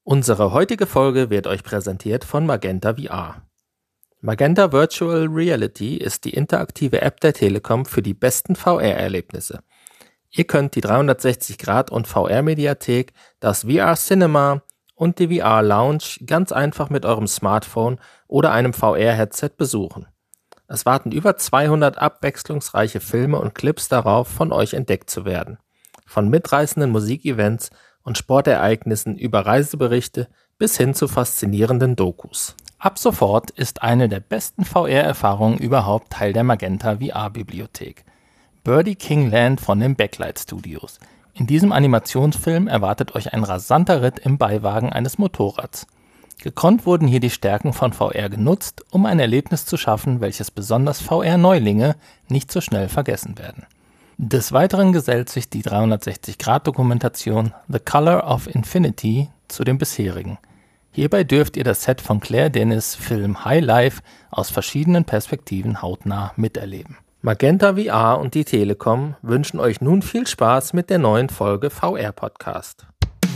Unsere heutige Folge wird euch präsentiert von Magenta VR. Magenta Virtual Reality ist die interaktive App der Telekom für die besten VR-Erlebnisse. Ihr könnt die 360° und VR-Mediathek, das VR Cinema und die VR Lounge ganz einfach mit eurem Smartphone oder einem VR-Headset besuchen. Es warten über 200 abwechslungsreiche Filme und Clips darauf, von euch entdeckt zu werden. Von mitreißenden Musikevents und Sportereignissen über Reiseberichte bis hin zu faszinierenden Dokus. Ab sofort ist eine der besten VR-Erfahrungen überhaupt Teil der Magenta VR-Bibliothek. Birdie King Land von den Backlight Studios. In diesem Animationsfilm erwartet euch ein rasanter Ritt im Beiwagen eines Motorrads. Gekonnt wurden hier die Stärken von VR genutzt, um ein Erlebnis zu schaffen, welches besonders VR-Neulinge nicht so schnell vergessen werden. Des Weiteren gesellt sich die 360°-Dokumentation The Color of Infinity zu dem bisherigen. Hierbei dürft ihr das Set von Claire Denis' Film High Life aus verschiedenen Perspektiven hautnah miterleben. Magenta VR und die Telekom wünschen euch nun viel Spaß mit der neuen Folge VR Podcast.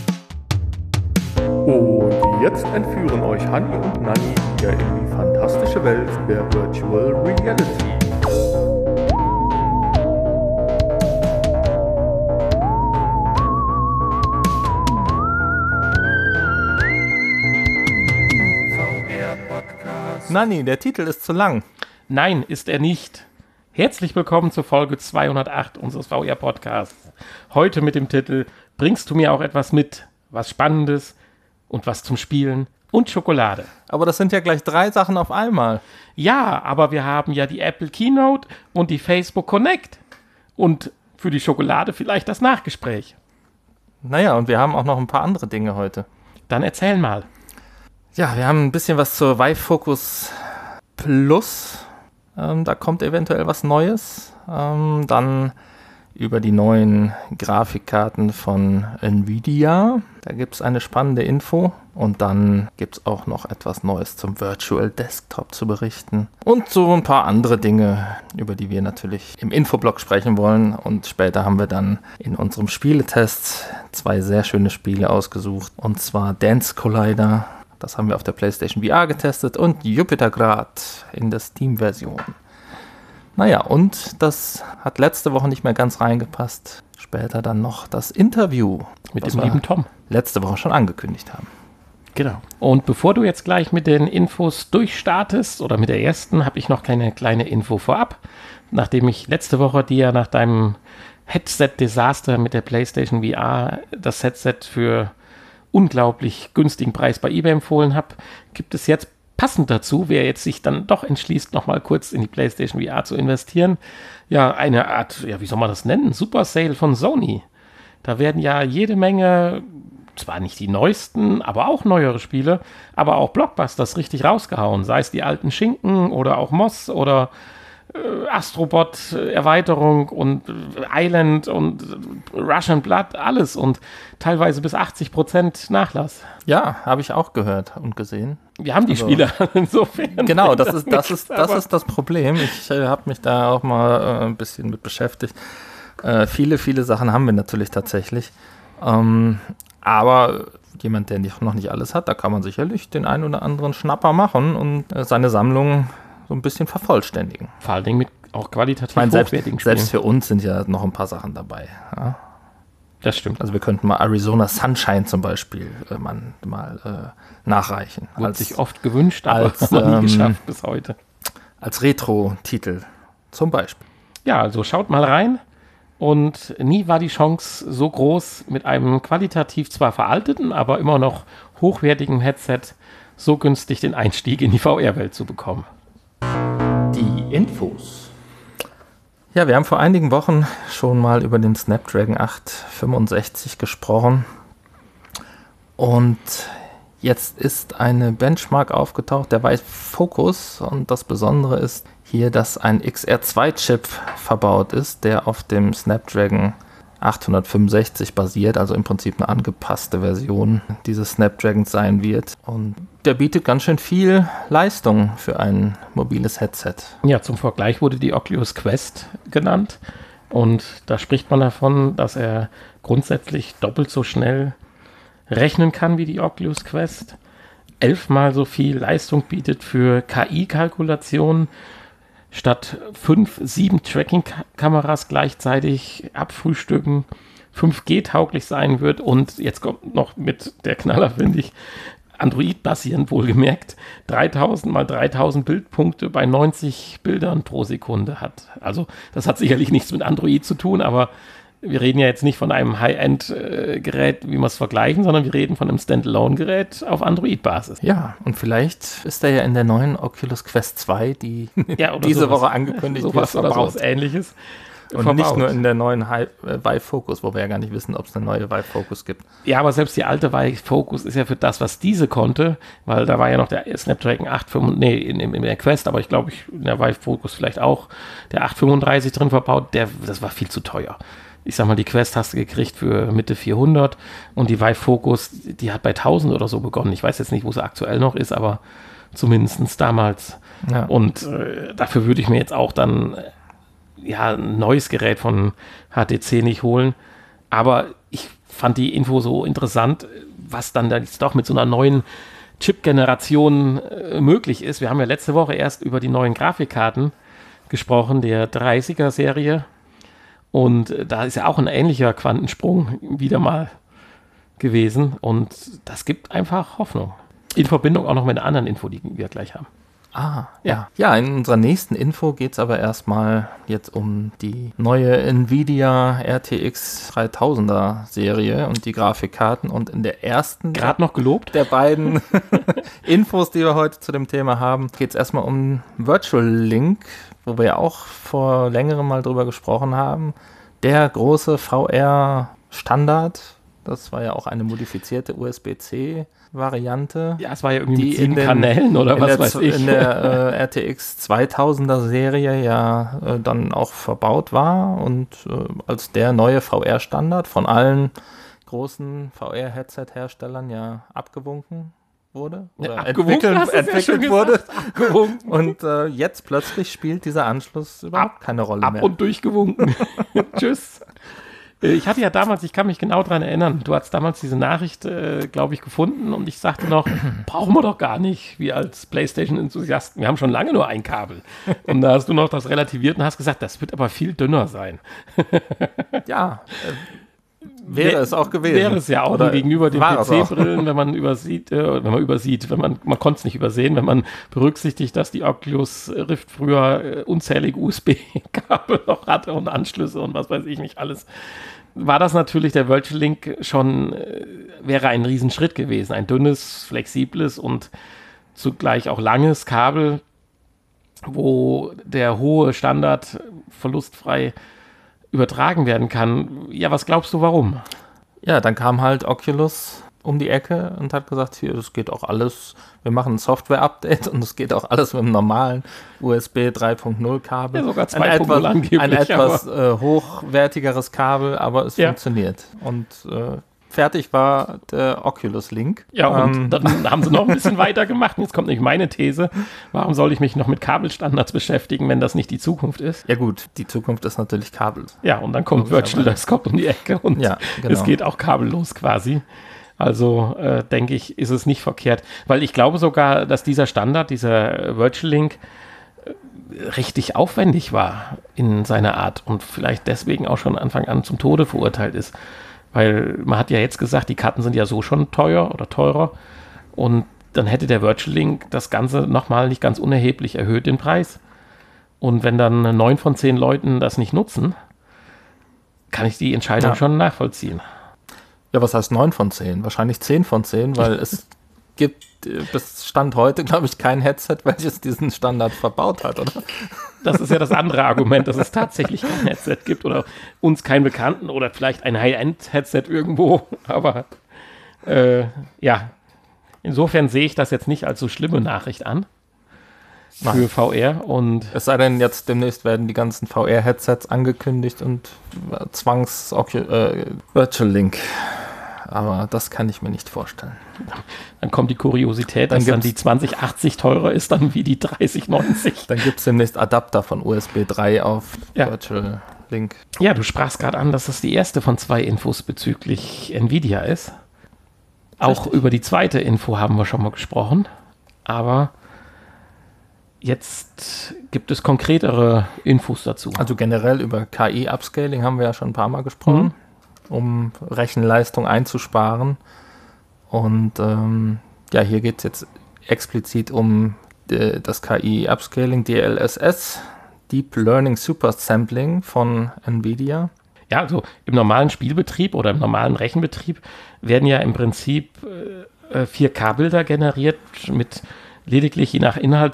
Und jetzt entführen euch Hanni und Nanni wieder in die fantastische Welt der Virtual Reality. Nanni, der Titel ist zu lang. Nein, ist er nicht. Herzlich willkommen zur Folge 208 unseres VR-Podcasts. Heute mit dem Titel Bringst du mir auch etwas mit? Was Spannendes und was zum Spielen und Schokolade. Aber das sind ja gleich 3 Sachen auf einmal. Ja, aber wir haben ja die Apple Keynote und die Facebook Connect. Und für die Schokolade vielleicht das Nachgespräch. Naja, und wir haben auch noch ein paar andere Dinge heute. Dann erzähl mal. Ja, wir haben ein bisschen was zur Vive Focus Plus. Da kommt eventuell was Neues. Dann über die neuen Grafikkarten von Nvidia. Da gibt es eine spannende Info. Und dann gibt es auch noch etwas Neues zum Virtual Desktop zu berichten. Und so ein paar andere Dinge, über die wir natürlich im Infoblog sprechen wollen. Und später haben wir dann in unserem Spieletest 2 sehr schöne Spiele ausgesucht. Und zwar Dance Collider. Das haben wir auf der PlayStation VR getestet und Jupitergrad in der Steam-Version. Naja, und das hat letzte Woche nicht mehr ganz reingepasst. Später dann noch das Interview, mit dem lieben Tom. Letzte Woche schon angekündigt haben. Genau. Und bevor du jetzt gleich mit den Infos durchstartest, oder mit der ersten, habe ich noch eine kleine Info vorab. Nachdem ich letzte Woche dir nach deinem Headset-Desaster mit der PlayStation VR das Headset für unglaublich günstigen Preis bei eBay empfohlen habe, gibt es jetzt passend dazu, wer jetzt sich dann doch entschließt, nochmal kurz in die PlayStation VR zu investieren, ja, eine Art, ja, wie soll man das nennen, Super Sale von Sony. Da werden ja jede Menge, zwar nicht die neuesten, aber auch neuere Spiele, aber auch Blockbusters richtig rausgehauen, sei es die alten Schinken oder auch Moss oder Astrobot Erweiterung und Island und Russian Blood, alles und teilweise bis 80% Nachlass. Ja, habe ich auch gehört und gesehen. Wir haben die Spiele insofern. Genau, das ist das Problem. Ich habe mich da auch mal ein bisschen mit beschäftigt. Viele Sachen haben wir natürlich tatsächlich. Aber jemand, der noch nicht alles hat, da kann man sicherlich den einen oder anderen Schnapper machen und seine Sammlung so ein bisschen vervollständigen. Vor allen Dingen mit auch qualitativ hochwertigen Spielen. Selbst für uns sind ja noch ein paar Sachen dabei. Ja? Das stimmt. Also wir könnten mal Arizona Sunshine zum Beispiel mal nachreichen. Wurde sich oft gewünscht, aber noch nie geschafft bis heute. Als Retro-Titel zum Beispiel. Ja, also schaut mal rein. Und nie war die Chance so groß, mit einem qualitativ zwar veralteten, aber immer noch hochwertigen Headset so günstig den Einstieg in die VR-Welt zu bekommen. Die Infos. Ja, wir haben vor einigen Wochen schon mal über den Snapdragon 865 gesprochen. Und jetzt ist eine Benchmark aufgetaucht, der Vive Focus. Und das Besondere ist hier, dass ein XR2-Chip verbaut ist, der auf dem Snapdragon 865 basiert, also im Prinzip eine angepasste Version dieses Snapdragons sein wird. Und der bietet ganz schön viel Leistung für ein mobiles Headset. Ja, zum Vergleich wurde die Oculus Quest genannt. Und da spricht man davon, dass er grundsätzlich doppelt so schnell rechnen kann wie die Oculus Quest, 11-mal so viel Leistung bietet für KI-Kalkulationen, statt 5, 7 Tracking-Kameras gleichzeitig abfrühstücken, 5G-tauglich sein wird und jetzt kommt noch mit der Knaller, finde ich, Android-basierend wohlgemerkt, 3000 mal 3000 Bildpunkte bei 90 Bildern pro Sekunde hat. Also das hat sicherlich nichts mit Android zu tun, aber wir reden ja jetzt nicht von einem High-End-Gerät, wie wir es vergleichen, sondern wir reden von einem Standalone-Gerät auf Android-Basis. Ja, und vielleicht ist er ja in der neuen Oculus Quest 2, die diese sowas, Woche angekündigt sowas wird, oder sowas Ähnliches. Und nicht nur in der neuen Vive Focus, wo wir ja gar nicht wissen, ob es eine neue Vive Focus gibt. Ja, aber selbst die alte Vive Focus ist ja für das, was diese konnte, weil da war ja noch der Snapdragon 835, in der Quest, aber ich glaube, in der Vive Focus vielleicht auch der 835 drin verbaut, das war viel zu teuer. Ich sag mal, die Quest hast du gekriegt für Mitte 400 und die Vive Focus, die hat bei 1000 oder so begonnen. Ich weiß jetzt nicht, wo sie aktuell noch ist, aber zumindest damals. Ja. Und dafür würde ich mir jetzt auch dann ein neues Gerät von HTC nicht holen. Aber ich fand die Info so interessant, was dann jetzt doch mit so einer neuen Chip-Generation möglich ist. Wir haben ja letzte Woche erst über die neuen Grafikkarten gesprochen, der 30er-Serie. Und da ist ja auch ein ähnlicher Quantensprung wieder mal gewesen. Und das gibt einfach Hoffnung. In Verbindung auch noch mit einer anderen Info, die wir gleich haben. Ja, in unserer nächsten Info geht es aber erstmal jetzt um die neue Nvidia RTX 3000er Serie und die Grafikkarten. Und in der ersten gerade noch gelobt der beiden Infos, die wir heute zu dem Thema haben, geht es erstmal um Virtual Link, wo wir ja auch vor längerem mal drüber gesprochen haben. Der große VR-Standard, das war ja auch eine modifizierte USB-C-Variante. Ja, es war ja irgendwie mit 7 Kanälen oder was weiß ich. In der RTX 2000er Serie ja dann auch verbaut war und als der neue VR-Standard von allen großen VR-Headset-Herstellern ja abgewunken wurde oder entwickelt wurde. Und jetzt plötzlich spielt dieser Anschluss überhaupt keine Rolle mehr. Ab und durchgewunken. Tschüss. Ich hatte ja damals, ich kann mich genau daran erinnern, du hast damals diese Nachricht, glaube ich, gefunden und ich sagte noch, brauchen wir doch gar nicht, wir als PlayStation-Enthusiasten, wir haben schon lange nur ein Kabel. Und da hast du noch das relativiert und hast gesagt, das wird aber viel dünner sein. Ja, wäre es auch gewesen. Wäre es ja auch gegenüber den PC-Brillen, wenn man konnte es nicht übersehen, wenn man berücksichtigt, dass die Oculus Rift früher unzählige USB-Kabel noch hatte und Anschlüsse und was weiß ich nicht alles, war das natürlich der Virtual Link schon, wäre ein Riesenschritt gewesen. Ein dünnes, flexibles und zugleich auch langes Kabel, wo der hohe Standard verlustfrei übertragen werden kann. Ja, was glaubst du, warum? Ja, dann kam halt Oculus um die Ecke und hat gesagt, hier, das geht auch alles, wir machen ein Software-Update und es geht auch alles mit einem normalen USB 3.0 Kabel. Ja, sogar 2.0 angeblich. Ein etwas hochwertigeres Kabel, aber es funktioniert. Und fertig war der Oculus Link. Ja, und dann haben sie noch ein bisschen weitergemacht. Jetzt kommt nämlich meine These. Warum soll ich mich noch mit Kabelstandards beschäftigen, wenn das nicht die Zukunft ist? Ja gut, die Zukunft ist natürlich Kabel. Ja, und dann kommt Virtual Desktop um die Ecke und es geht auch kabellos quasi. Also denke ich, ist es nicht verkehrt. Weil ich glaube sogar, dass dieser Standard, dieser Virtual Link, richtig aufwendig war in seiner Art und vielleicht deswegen auch schon Anfang an zum Tode verurteilt ist. Weil man hat ja jetzt gesagt, die Karten sind ja so schon teuer oder teurer und dann hätte der Virtual Link das Ganze nochmal nicht ganz unerheblich erhöht, den Preis. Und wenn dann 9 von 10 Leuten das nicht nutzen, kann ich die Entscheidung schon nachvollziehen. Ja, was heißt 9 von 10? Wahrscheinlich 10 von 10, weil es gibt bis Stand heute, glaube ich, kein Headset, welches diesen Standard verbaut hat, oder? Das ist ja das andere Argument, dass es tatsächlich kein Headset gibt oder uns keinen Bekannten oder vielleicht ein High-End-Headset irgendwo. Aber insofern sehe ich das jetzt nicht als so schlimme Nachricht an für VR. Und es sei denn, jetzt demnächst werden die ganzen VR-Headsets angekündigt und Virtual Link. Aber das kann ich mir nicht vorstellen. Dann kommt die Kuriosität, dass dann die 2080 teurer ist dann wie die 3090. Dann gibt es demnächst Adapter von USB 3 auf Virtual Link. Ja, du sprachst gerade an, dass das die erste von 2 Infos bezüglich Nvidia ist. Auch über die zweite Info haben wir schon mal gesprochen, aber jetzt gibt es konkretere Infos dazu. Also generell über KI-Upscaling haben wir ja schon ein paar Mal gesprochen, um Rechenleistung einzusparen. Und hier geht es jetzt explizit um das KI-Upscaling, DLSS, Deep Learning Super Sampling von NVIDIA. Ja, also im normalen Spielbetrieb oder im normalen Rechenbetrieb werden ja im Prinzip 4K-Bilder generiert mit lediglich je nach Inhalt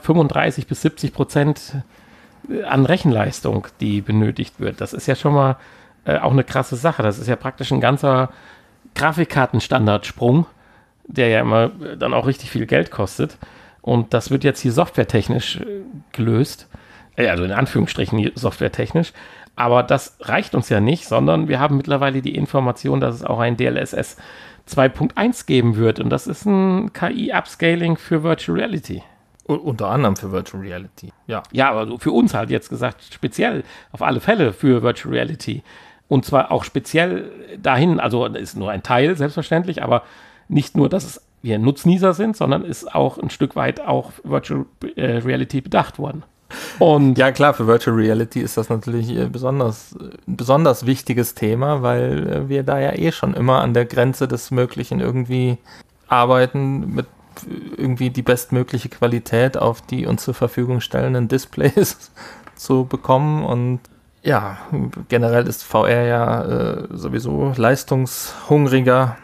35-70% an Rechenleistung, die benötigt wird. Das ist ja schon mal auch eine krasse Sache. Das ist ja praktisch ein ganzer Grafikkartenstandardsprung, der ja immer dann auch richtig viel Geld kostet. Und das wird jetzt hier softwaretechnisch gelöst. Also in Anführungsstrichen softwaretechnisch. Aber das reicht uns ja nicht, sondern wir haben mittlerweile die Information, dass es auch ein DLSS 2.1 geben wird. Und das ist ein KI-Upscaling für Virtual Reality. Unter anderem für Virtual Reality, ja. Ja, aber so für uns halt jetzt gesagt, speziell auf alle Fälle für Virtual Reality. Und zwar auch speziell dahin, also ist nur ein Teil, selbstverständlich, aber nicht nur, dass wir Nutznießer sind, sondern ist auch ein Stück weit auch Virtual Reality bedacht worden. Und ja klar, für Virtual Reality ist das natürlich ein besonders wichtiges Thema, weil wir da ja schon immer an der Grenze des Möglichen irgendwie arbeiten, mit irgendwie die bestmögliche Qualität auf die uns zur Verfügung stellenden Displays zu bekommen. Und ja, generell ist VR ja sowieso leistungshungriger.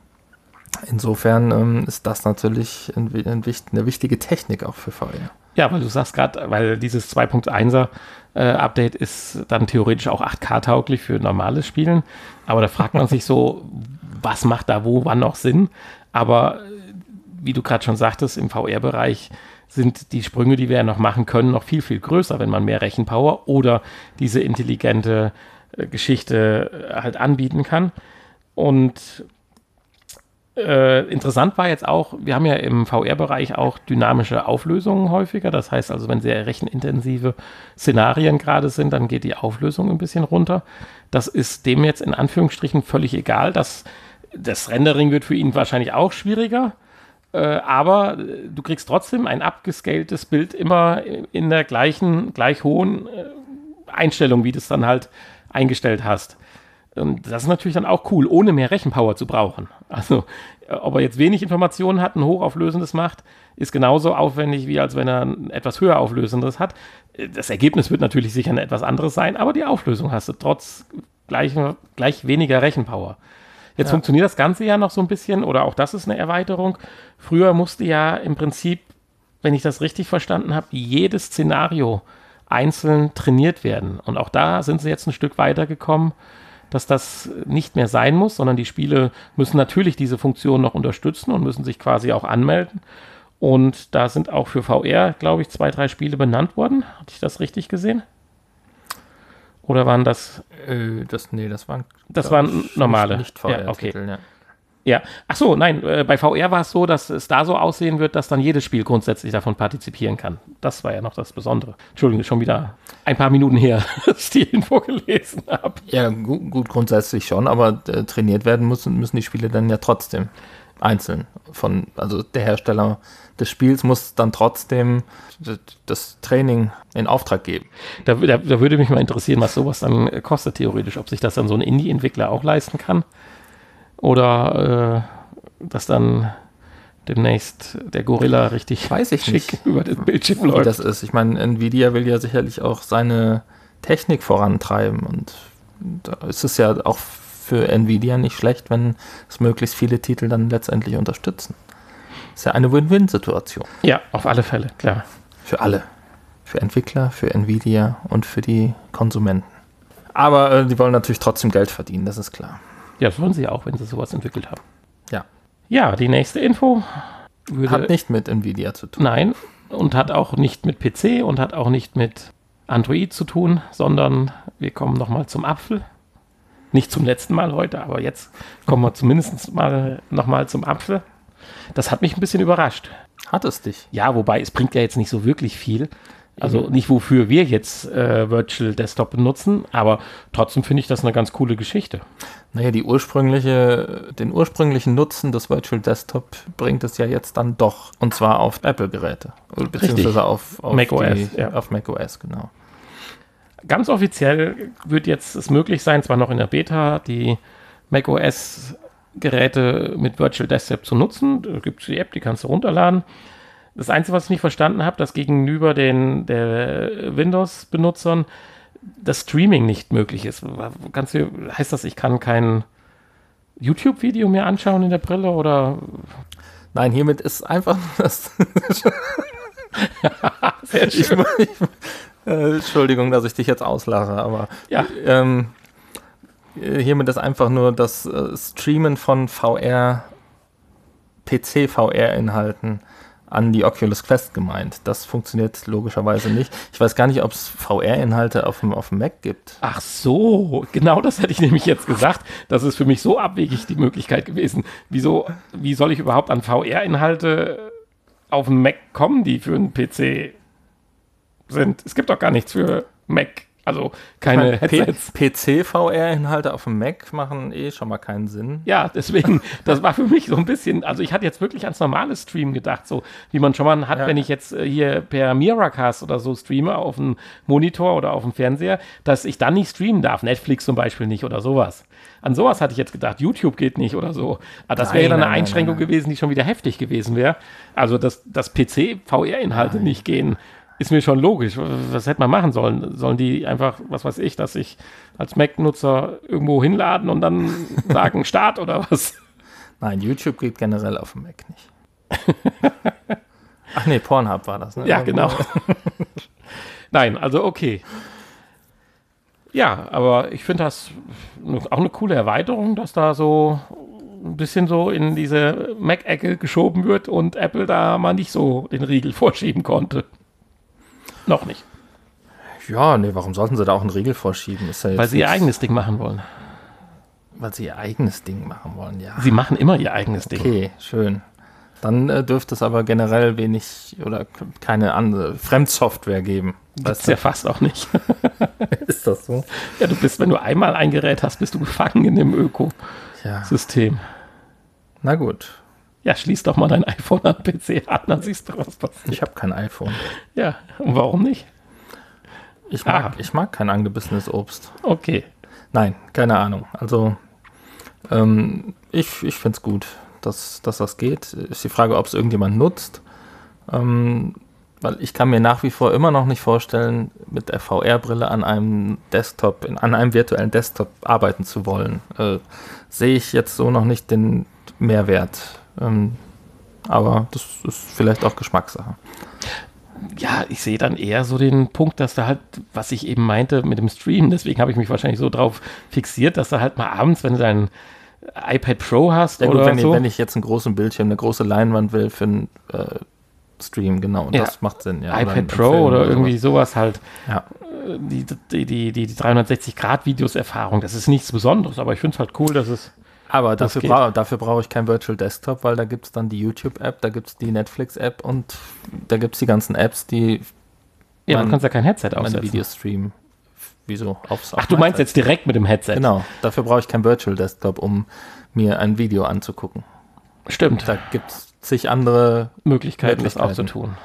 Insofern ist das natürlich eine wichtige Technik auch für VR. Ja, weil du sagst gerade, weil dieses 2.1er Update ist dann theoretisch auch 8K-tauglich für normales Spielen. Aber da fragt man sich so, was macht da wo, wann noch Sinn? Aber wie du gerade schon sagtest, im VR-Bereich sind die Sprünge, die wir ja noch machen können, noch viel, viel größer, wenn man mehr Rechenpower oder diese intelligente Geschichte halt anbieten kann. Und interessant war jetzt auch, wir haben ja im VR-Bereich auch dynamische Auflösungen häufiger. Das heißt also, wenn sehr rechenintensive Szenarien gerade sind, dann geht die Auflösung ein bisschen runter. Das ist dem jetzt in Anführungsstrichen völlig egal. Das Rendering wird für ihn wahrscheinlich auch schwieriger. Aber du kriegst trotzdem ein abgescaltes Bild immer in der gleich hohen Einstellung, wie du es dann halt eingestellt hast. Und das ist natürlich dann auch cool, ohne mehr Rechenpower zu brauchen. Also, ob er jetzt wenig Informationen hat, ein hochauflösendes macht, ist genauso aufwendig, wie als wenn er ein etwas höher auflösendes hat. Das Ergebnis wird natürlich sicher ein etwas anderes sein, aber die Auflösung hast du trotz gleich weniger Rechenpower. Jetzt funktioniert das Ganze ja noch so ein bisschen, oder auch das ist eine Erweiterung. Früher musste ja im Prinzip, wenn ich das richtig verstanden habe, jedes Szenario einzeln trainiert werden. Und auch da sind sie jetzt ein Stück weitergekommen, dass das nicht mehr sein muss, sondern die Spiele müssen natürlich diese Funktion noch unterstützen und müssen sich quasi auch anmelden. Und da sind auch für VR, glaube ich, 2, 3 Spiele benannt worden. Hatte ich das richtig gesehen? Oder waren das? Das waren normale. Nicht VR-Titel, ja. Ja. Ach so, nein, bei VR war es so, dass es da so aussehen wird, dass dann jedes Spiel grundsätzlich davon partizipieren kann. Das war ja noch das Besondere. Entschuldigung, schon wieder ein paar Minuten her, dass ich die Info gelesen habe. Ja, gut, grundsätzlich schon, aber trainiert werden müssen die Spiele dann ja trotzdem einzeln. Also der Hersteller des Spiels muss dann trotzdem das Training in Auftrag geben. Da würde mich mal interessieren, was sowas dann kostet theoretisch. Ob sich das dann so ein Indie-Entwickler auch leisten kann. Oder dass dann demnächst der Gorilla richtig schick über den Bildschirm läuft. Wie das ist. Ich meine, Nvidia will ja sicherlich auch seine Technik vorantreiben. Und da ist es ja auch für Nvidia nicht schlecht, wenn es möglichst viele Titel dann letztendlich unterstützen. Das ist ja eine Win-Win-Situation. Ja, auf alle Fälle, klar. Für alle. Für Entwickler, für Nvidia und für die Konsumenten. Aber die wollen natürlich trotzdem Geld verdienen, das ist klar. Ja, das wollen sie auch, wenn sie sowas entwickelt haben. Ja. Ja, die nächste Info hat nicht mit Nvidia zu tun. Nein, und hat auch nicht mit PC und hat auch nicht mit Android zu tun, sondern wir kommen nochmal zum Apfel. Nicht zum letzten Mal heute, aber jetzt kommen wir zumindest mal nochmal zum Apfel. Das hat mich ein bisschen überrascht. Hat es dich? Ja, wobei es bringt ja jetzt nicht so wirklich viel. Also nicht, wofür wir jetzt Virtual Desktop benutzen, aber trotzdem finde ich das eine ganz coole Geschichte. Naja, den ursprünglichen Nutzen des Virtual Desktop bringt es ja jetzt dann doch. Und zwar auf Apple-Geräte. Beziehungsweise auf macOS. Auf macOS, genau. Ganz offiziell wird jetzt es möglich sein, zwar noch in der Beta, die macOS-Geräte mit Virtual Desktop zu nutzen. Da gibt es die App, die kannst du runterladen. Das Einzige, was ich nicht verstanden habe, dass gegenüber der Windows-Benutzern das Streaming nicht möglich ist. Heißt das, ich kann kein YouTube-Video mehr anschauen in der Brille oder? Nein, hiermit ist einfach das. Sehr schön. Entschuldigung, dass ich dich jetzt auslache, aber ja. Hiermit ist einfach nur das Streamen von PC-VR-Inhalten an die Oculus Quest gemeint. Das funktioniert logischerweise nicht. Ich weiß gar nicht, ob es VR-Inhalte auf dem Mac gibt. Ach so, genau das hätte ich nämlich jetzt gesagt. Das ist für mich so abwegig die Möglichkeit gewesen. Wie soll ich überhaupt an VR-Inhalte auf dem Mac kommen, die für einen PC sind? Es gibt doch gar nichts für Mac. Also keine Headsets. PC-VR-Inhalte auf dem Mac machen schon mal keinen Sinn. Ja, deswegen, das war für mich so ein bisschen, also ich hatte jetzt wirklich ans normale Stream gedacht, so wie man schon mal hat, wenn ich jetzt hier per Miracast oder so streame auf dem Monitor oder auf dem Fernseher, dass ich dann nicht streamen darf. Netflix zum Beispiel nicht oder sowas. An sowas hatte ich jetzt gedacht, YouTube geht nicht oder so. Aber das wäre ja dann eine Einschränkung gewesen, die schon wieder heftig gewesen wäre. Also, dass PC-VR-Inhalte nicht gehen. Ist mir schon logisch. Was hätte man machen sollen? Sollen die einfach, was weiß ich, dass ich als Mac-Nutzer irgendwo hinladen und dann sagen Start oder was? Nein, YouTube geht generell auf dem Mac nicht. Ach nee, Pornhub war das, ne? Ja, genau. Nein, also okay. Ja, aber ich finde das auch eine coole Erweiterung, dass da so ein bisschen so in diese Mac-Ecke geschoben wird und Apple da mal nicht so den Riegel vorschieben konnte. Noch nicht. Ja, nee, warum sollten sie da auch einen Riegel vorschieben? Ist ja jetzt weil sie ihr eigenes Ding machen wollen. Weil sie ihr eigenes Ding machen wollen, ja. Sie machen immer ihr eigenes Ding. Okay, schön. Dann dürfte es aber generell wenig oder keine andere Fremdsoftware geben. Das ist ja fast auch nicht. Ist das so? Ja, wenn du einmal ein Gerät hast, bist du gefangen in dem Ökosystem. Na gut. Ja, schließ doch mal dein iPhone an den PC an, dann siehst du, was passiert. Ich habe kein iPhone. Ja, und warum nicht? Ich mag kein angebissenes Obst. Okay. Nein, keine Ahnung. Also, ich finde es gut, dass das geht. Ist die Frage, ob es irgendjemand nutzt. Weil ich kann mir nach wie vor immer noch nicht vorstellen, mit der VR-Brille an einem Desktop, an einem virtuellen Desktop arbeiten zu wollen. Sehe ich jetzt so noch nicht den Mehrwert. Aber das ist vielleicht auch Geschmackssache. Ja, ich sehe dann eher so den Punkt, dass da halt, was ich eben meinte mit dem Stream, deswegen habe ich mich wahrscheinlich so drauf fixiert, dass da halt mal abends, wenn du dein iPad Pro hast ja, gut, oder so. Wenn ich jetzt einen großen Bildschirm, eine große Leinwand will für einen Stream, genau, das macht Sinn. Ja. iPad Pro oder irgendwie sowas halt. Ja. Die 360-Grad-Videos-Erfahrung, das ist nichts Besonderes, aber ich finde es halt cool, dass es aber dafür brauche ich kein Virtual Desktop, weil da gibt es dann die YouTube-App, da gibt es die Netflix-App und da gibt es die ganzen Apps, die ja, du kannst ja kein Headset aufsetzen. Videostream. Wieso? Ach, du meinst jetzt direkt mit dem Headset? Genau, dafür brauche ich kein Virtual Desktop, um mir ein Video anzugucken. Stimmt. Da gibt es zig andere Möglichkeiten, das auch zu tun.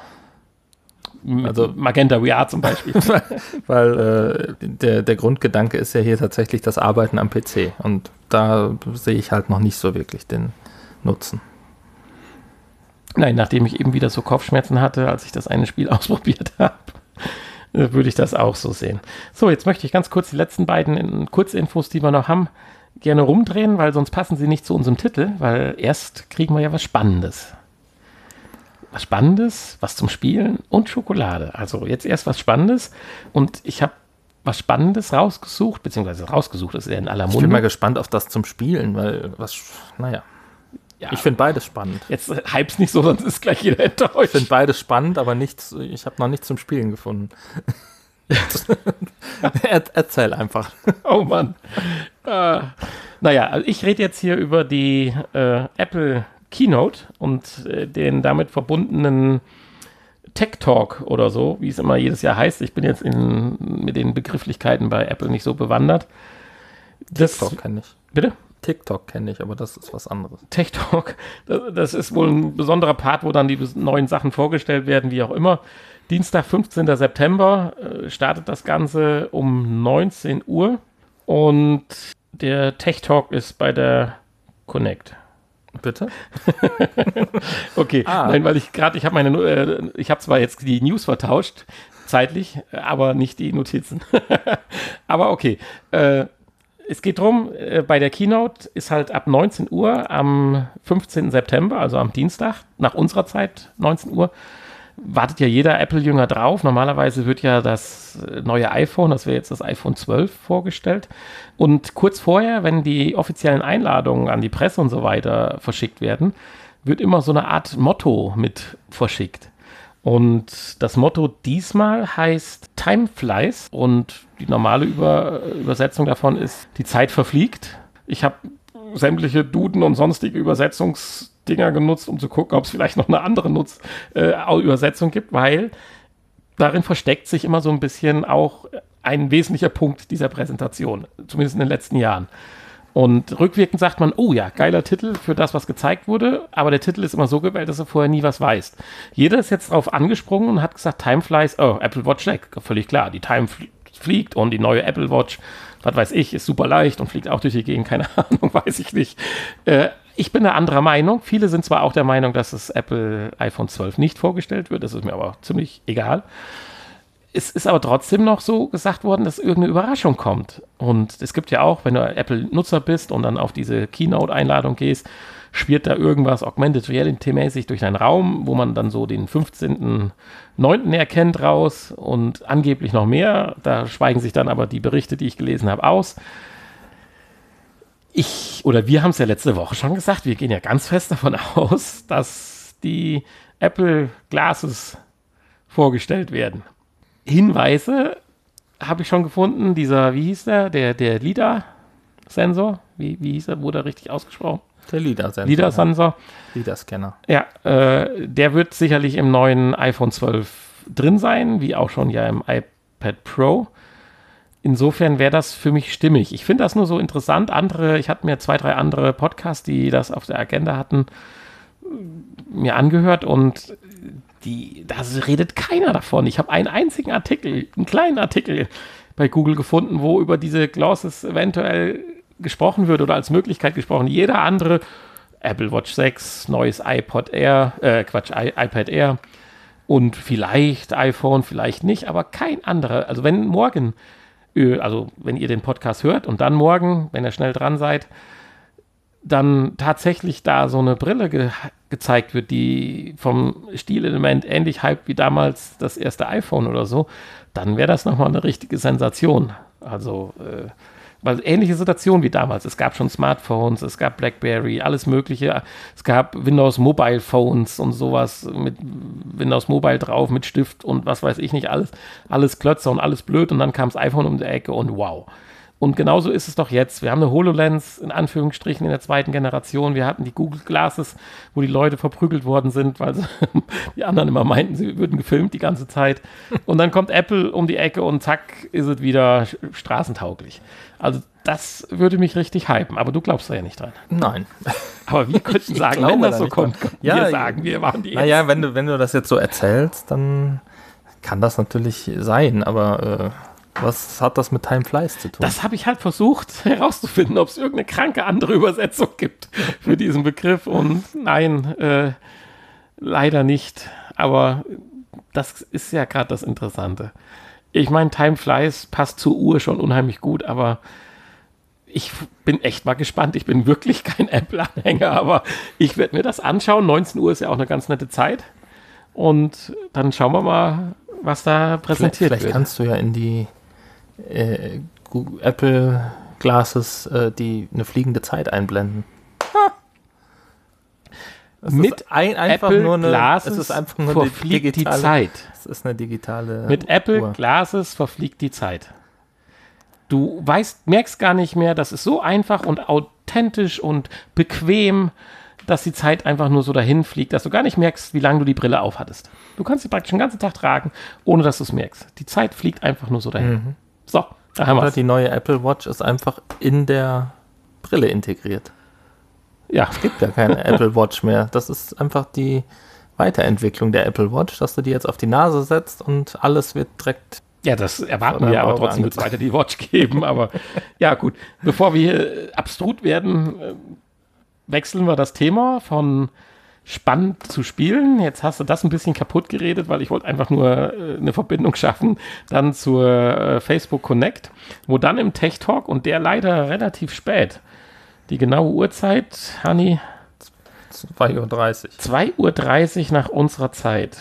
Also Magenta VR zum Beispiel. Weil der Grundgedanke ist ja hier tatsächlich das Arbeiten am PC. Und da sehe ich halt noch nicht so wirklich den Nutzen. Nein, nachdem ich eben wieder so Kopfschmerzen hatte, als ich das eine Spiel ausprobiert habe, würde ich das auch so sehen. So, jetzt möchte ich ganz kurz die letzten beiden Kurzinfos, die wir noch haben, gerne rumdrehen, weil sonst passen sie nicht zu unserem Titel, weil erst kriegen wir ja was Spannendes. Was Spannendes, was zum Spielen und Schokolade. Also jetzt erst was Spannendes und ich habe was Spannendes rausgesucht, beziehungsweise rausgesucht ist ja in aller Munde. Ich bin mal gespannt auf das zum Spielen, weil ja, ich finde beides spannend. Jetzt hype's nicht so, sonst ist gleich jeder enttäuscht. Ich finde beides spannend, aber ich habe noch nichts zum Spielen gefunden. Erzähl einfach. Oh Mann. Naja, also ich rede jetzt hier über die Apple Keynote und den damit verbundenen Tech Talk oder so, wie es immer jedes Jahr heißt. Ich bin jetzt mit den Begrifflichkeiten bei Apple nicht so bewandert. TikTok kenne ich. Bitte? TikTok kenne ich, aber das ist was anderes. Tech Talk, das ist wohl ein besonderer Part, wo dann die neuen Sachen vorgestellt werden, wie auch immer. Dienstag, 15. September startet das Ganze um 19 Uhr und der Tech Talk ist bei der Connect. Bitte? Okay, nein, weil ich habe zwar jetzt die News vertauscht, zeitlich, aber nicht die Notizen. Aber okay, es geht darum, bei der Keynote ist halt ab 19 Uhr am 15. September, also am Dienstag, nach unserer Zeit, 19 Uhr, wartet ja jeder Apple-Jünger drauf. Normalerweise wird ja das neue iPhone, das wäre jetzt das iPhone 12, vorgestellt. Und kurz vorher, wenn die offiziellen Einladungen an die Presse und so weiter verschickt werden, wird immer so eine Art Motto mit verschickt. Und das Motto diesmal heißt Time Flies und die normale Übersetzung davon ist, die Zeit verfliegt. Ich habe sämtliche Duden und sonstige Übersetzungsdinger genutzt, um zu gucken, ob es vielleicht noch eine andere Übersetzung gibt, weil darin versteckt sich immer so ein bisschen auch ein wesentlicher Punkt dieser Präsentation, zumindest in den letzten Jahren. Und rückwirkend sagt man, oh ja, geiler Titel für das, was gezeigt wurde, aber der Titel ist immer so gewählt, dass du vorher nie was weißt. Jeder ist jetzt drauf angesprungen und hat gesagt, Time flies, oh, Apple Watch Tech, völlig klar, die Time fliegt und die neue Apple Watch, was weiß ich, ist super leicht und fliegt auch durch die Gegend, keine Ahnung, weiß ich nicht. Ich bin der anderer Meinung. Viele sind zwar auch der Meinung, dass das Apple iPhone 12 nicht vorgestellt wird, das ist mir aber ziemlich egal. Es ist aber trotzdem noch so gesagt worden, dass irgendeine Überraschung kommt. Und es gibt ja auch, wenn du Apple-Nutzer bist und dann auf diese Keynote-Einladung gehst, schwirrt da irgendwas Augmented Reality-mäßig durch deinen Raum, wo man dann so den 15.09. erkennt raus und angeblich noch mehr. Da schweigen sich dann aber die Berichte, die ich gelesen habe, aus. Wir haben es ja letzte Woche schon gesagt, wir gehen ja ganz fest davon aus, dass die Apple Glasses vorgestellt werden. Hinweise habe ich schon gefunden, dieser, wie hieß der LiDAR-Sensor, wie hieß er, wurde er richtig ausgesprochen? Der LiDAR-Sensor. LiDAR-Sensor. LiDAR-Scanner. Ja, der wird sicherlich im neuen iPhone 12 drin sein, wie auch schon ja im iPad Pro. Insofern wäre das für mich stimmig. Ich finde das nur so interessant. Ich hatte mir 2, 3 andere Podcasts, die das auf der Agenda hatten, mir angehört und da redet keiner davon. Ich habe einen einzigen Artikel, einen kleinen Artikel bei Google gefunden, wo über diese Glasses eventuell gesprochen wird oder als Möglichkeit gesprochen. Jeder andere, Apple Watch 6, neues iPad Air und vielleicht iPhone, vielleicht nicht, aber kein anderer. Also wenn ihr den Podcast hört und dann morgen, wenn ihr schnell dran seid, dann tatsächlich da so eine Brille gezeigt wird, die vom Stilelement ähnlich hype wie damals das erste iPhone oder so, dann wäre das nochmal eine richtige Sensation. Also, weil ähnliche Situation wie damals. Es gab schon Smartphones, es gab BlackBerry, alles Mögliche. Es gab Windows Mobile Phones und sowas mit Windows Mobile drauf, mit Stift und was weiß ich nicht, alles Klötzer und alles blöd. Und dann kam das iPhone um die Ecke und wow. Und genauso ist es doch jetzt. Wir haben eine HoloLens, in Anführungsstrichen, in der 2. Generation. Wir hatten die Google Glasses, wo die Leute verprügelt worden sind, weil die anderen immer meinten, sie würden gefilmt die ganze Zeit. Und dann kommt Apple um die Ecke und zack, ist es wieder straßentauglich. Also das würde mich richtig hypen. Aber du glaubst da ja nicht dran. Nein. Aber wir könnten sagen, wenn das so kommt, wir sagen, wir waren die Ersten. Naja, wenn du das jetzt so erzählst, dann kann das natürlich sein, aber was hat das mit Time Flies zu tun? Das habe ich halt versucht herauszufinden, ob es irgendeine kranke andere Übersetzung gibt für diesen Begriff. Und nein, leider nicht. Aber das ist ja gerade das Interessante. Ich meine, Time Flies passt zur Uhr schon unheimlich gut, aber ich bin echt mal gespannt. Ich bin wirklich kein Apple-Anhänger, aber ich werde mir das anschauen. 19 Uhr ist ja auch eine ganz nette Zeit. Und dann schauen wir mal, was da präsentiert wird. Vielleicht kannst du ja in die Apple Glasses eine fliegende Zeit einblenden. Mit Apple Glasses verfliegt die Zeit. Es ist eine digitale Mit Apple Uhr. Glasses verfliegt die Zeit. Du merkst gar nicht mehr, das ist so einfach und authentisch und bequem. dass die Zeit einfach nur so dahin fliegt, dass du gar nicht merkst, wie lange du die Brille aufhattest. Du kannst sie praktisch den ganzen Tag tragen, ohne dass du es merkst. Die Zeit fliegt einfach nur so dahin. So, da haben wir es. Die neue Apple Watch ist einfach in der Brille integriert. Ja. Es gibt ja keine Apple Watch mehr. Das ist einfach die Weiterentwicklung der Apple Watch, dass du die jetzt auf die Nase setzt und alles wird direkt... Ja, das erwarten wir, aber trotzdem wird es weiter die Watch geben. Aber ja, gut. Bevor wir hier abstrut werden, wechseln wir das Thema von spannend zu spielen. Jetzt hast du das ein bisschen kaputt geredet, weil ich wollte einfach nur eine Verbindung schaffen, dann zur Facebook Connect, wo dann im Tech Talk und der leider relativ spät, die genaue Uhrzeit, Hanni? 2:30 Uhr. 2:30 Uhr nach unserer Zeit.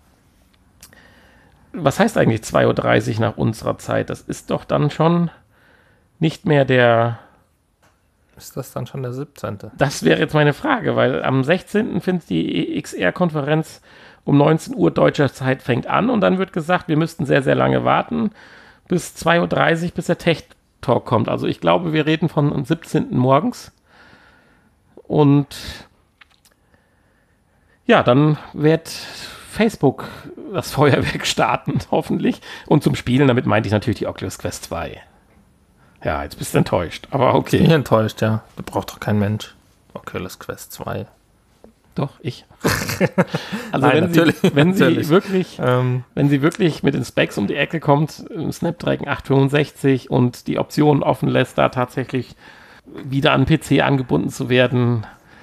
Was heißt eigentlich 2:30 Uhr nach unserer Zeit? Das ist doch dann schon nicht mehr der... Ist das dann schon der 17.? Das wäre jetzt meine Frage, weil am 16. findet die XR-Konferenz um 19 Uhr deutscher Zeit fängt an und dann wird gesagt, wir müssten sehr, sehr lange warten bis 2:30 Uhr, bis der Tech-Talk kommt. Also ich glaube, wir reden von am 17. morgens und ja, dann wird Facebook das Feuerwerk starten, hoffentlich. Und zum Spielen, damit meinte ich natürlich die Oculus Quest 2. Ja, jetzt bist du enttäuscht, aber okay. Ich bin enttäuscht, ja. Das braucht doch kein Mensch. Oculus Quest 2. Doch, ich. Also Nein, wenn sie wirklich mit den Specs um die Ecke kommt, Snapdragon 865 und die Optionen offen lässt, da tatsächlich wieder an PC angebunden zu werden,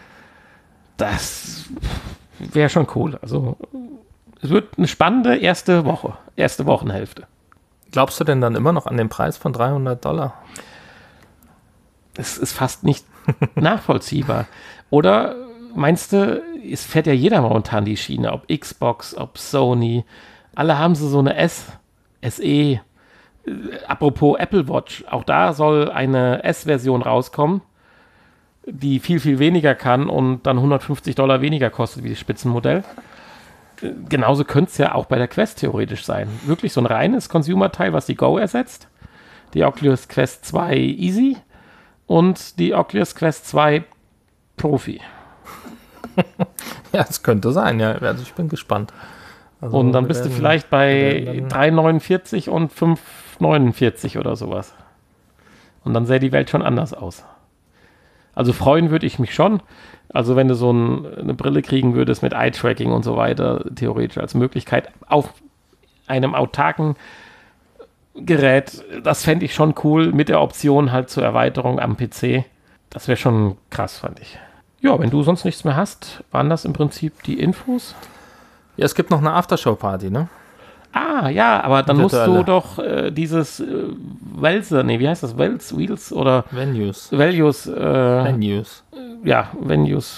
das wäre schon cool. Also es wird eine spannende erste Wochenhälfte. Glaubst du denn dann immer noch an den Preis von $300? Es ist fast nicht nachvollziehbar. Oder meinst du, es fährt ja jeder momentan die Schiene, ob Xbox, ob Sony, alle haben so eine SE. Apropos Apple Watch, auch da soll eine S-Version rauskommen, die viel, viel weniger kann und dann $150 weniger kostet wie das Spitzenmodell. Genauso könnte es ja auch bei der Quest theoretisch sein. Wirklich so ein reines Consumer-Teil, was die Go ersetzt. Die Oculus Quest 2 Easy und die Oculus Quest 2 Profi. Ja, es könnte sein, ja. Also ich bin gespannt. Also und dann bist du vielleicht bei 3,49 und 5,49 oder sowas. Und dann sähe die Welt schon anders aus. Also freuen würde ich mich schon. Also wenn du so eine Brille kriegen würdest mit Eye-Tracking und so weiter, theoretisch als Möglichkeit auf einem autarken Gerät, das fände ich schon cool, mit der Option halt zur Erweiterung am PC. Das wäre schon krass, fand ich. Ja, wenn du sonst nichts mehr hast, waren das im Prinzip die Infos? Ja, es gibt noch eine Aftershow-Party, ne? Ah, ja, aber dann musst du doch dieses wie heißt das? Wheels oder? Venues. Venues. Ja, Venues.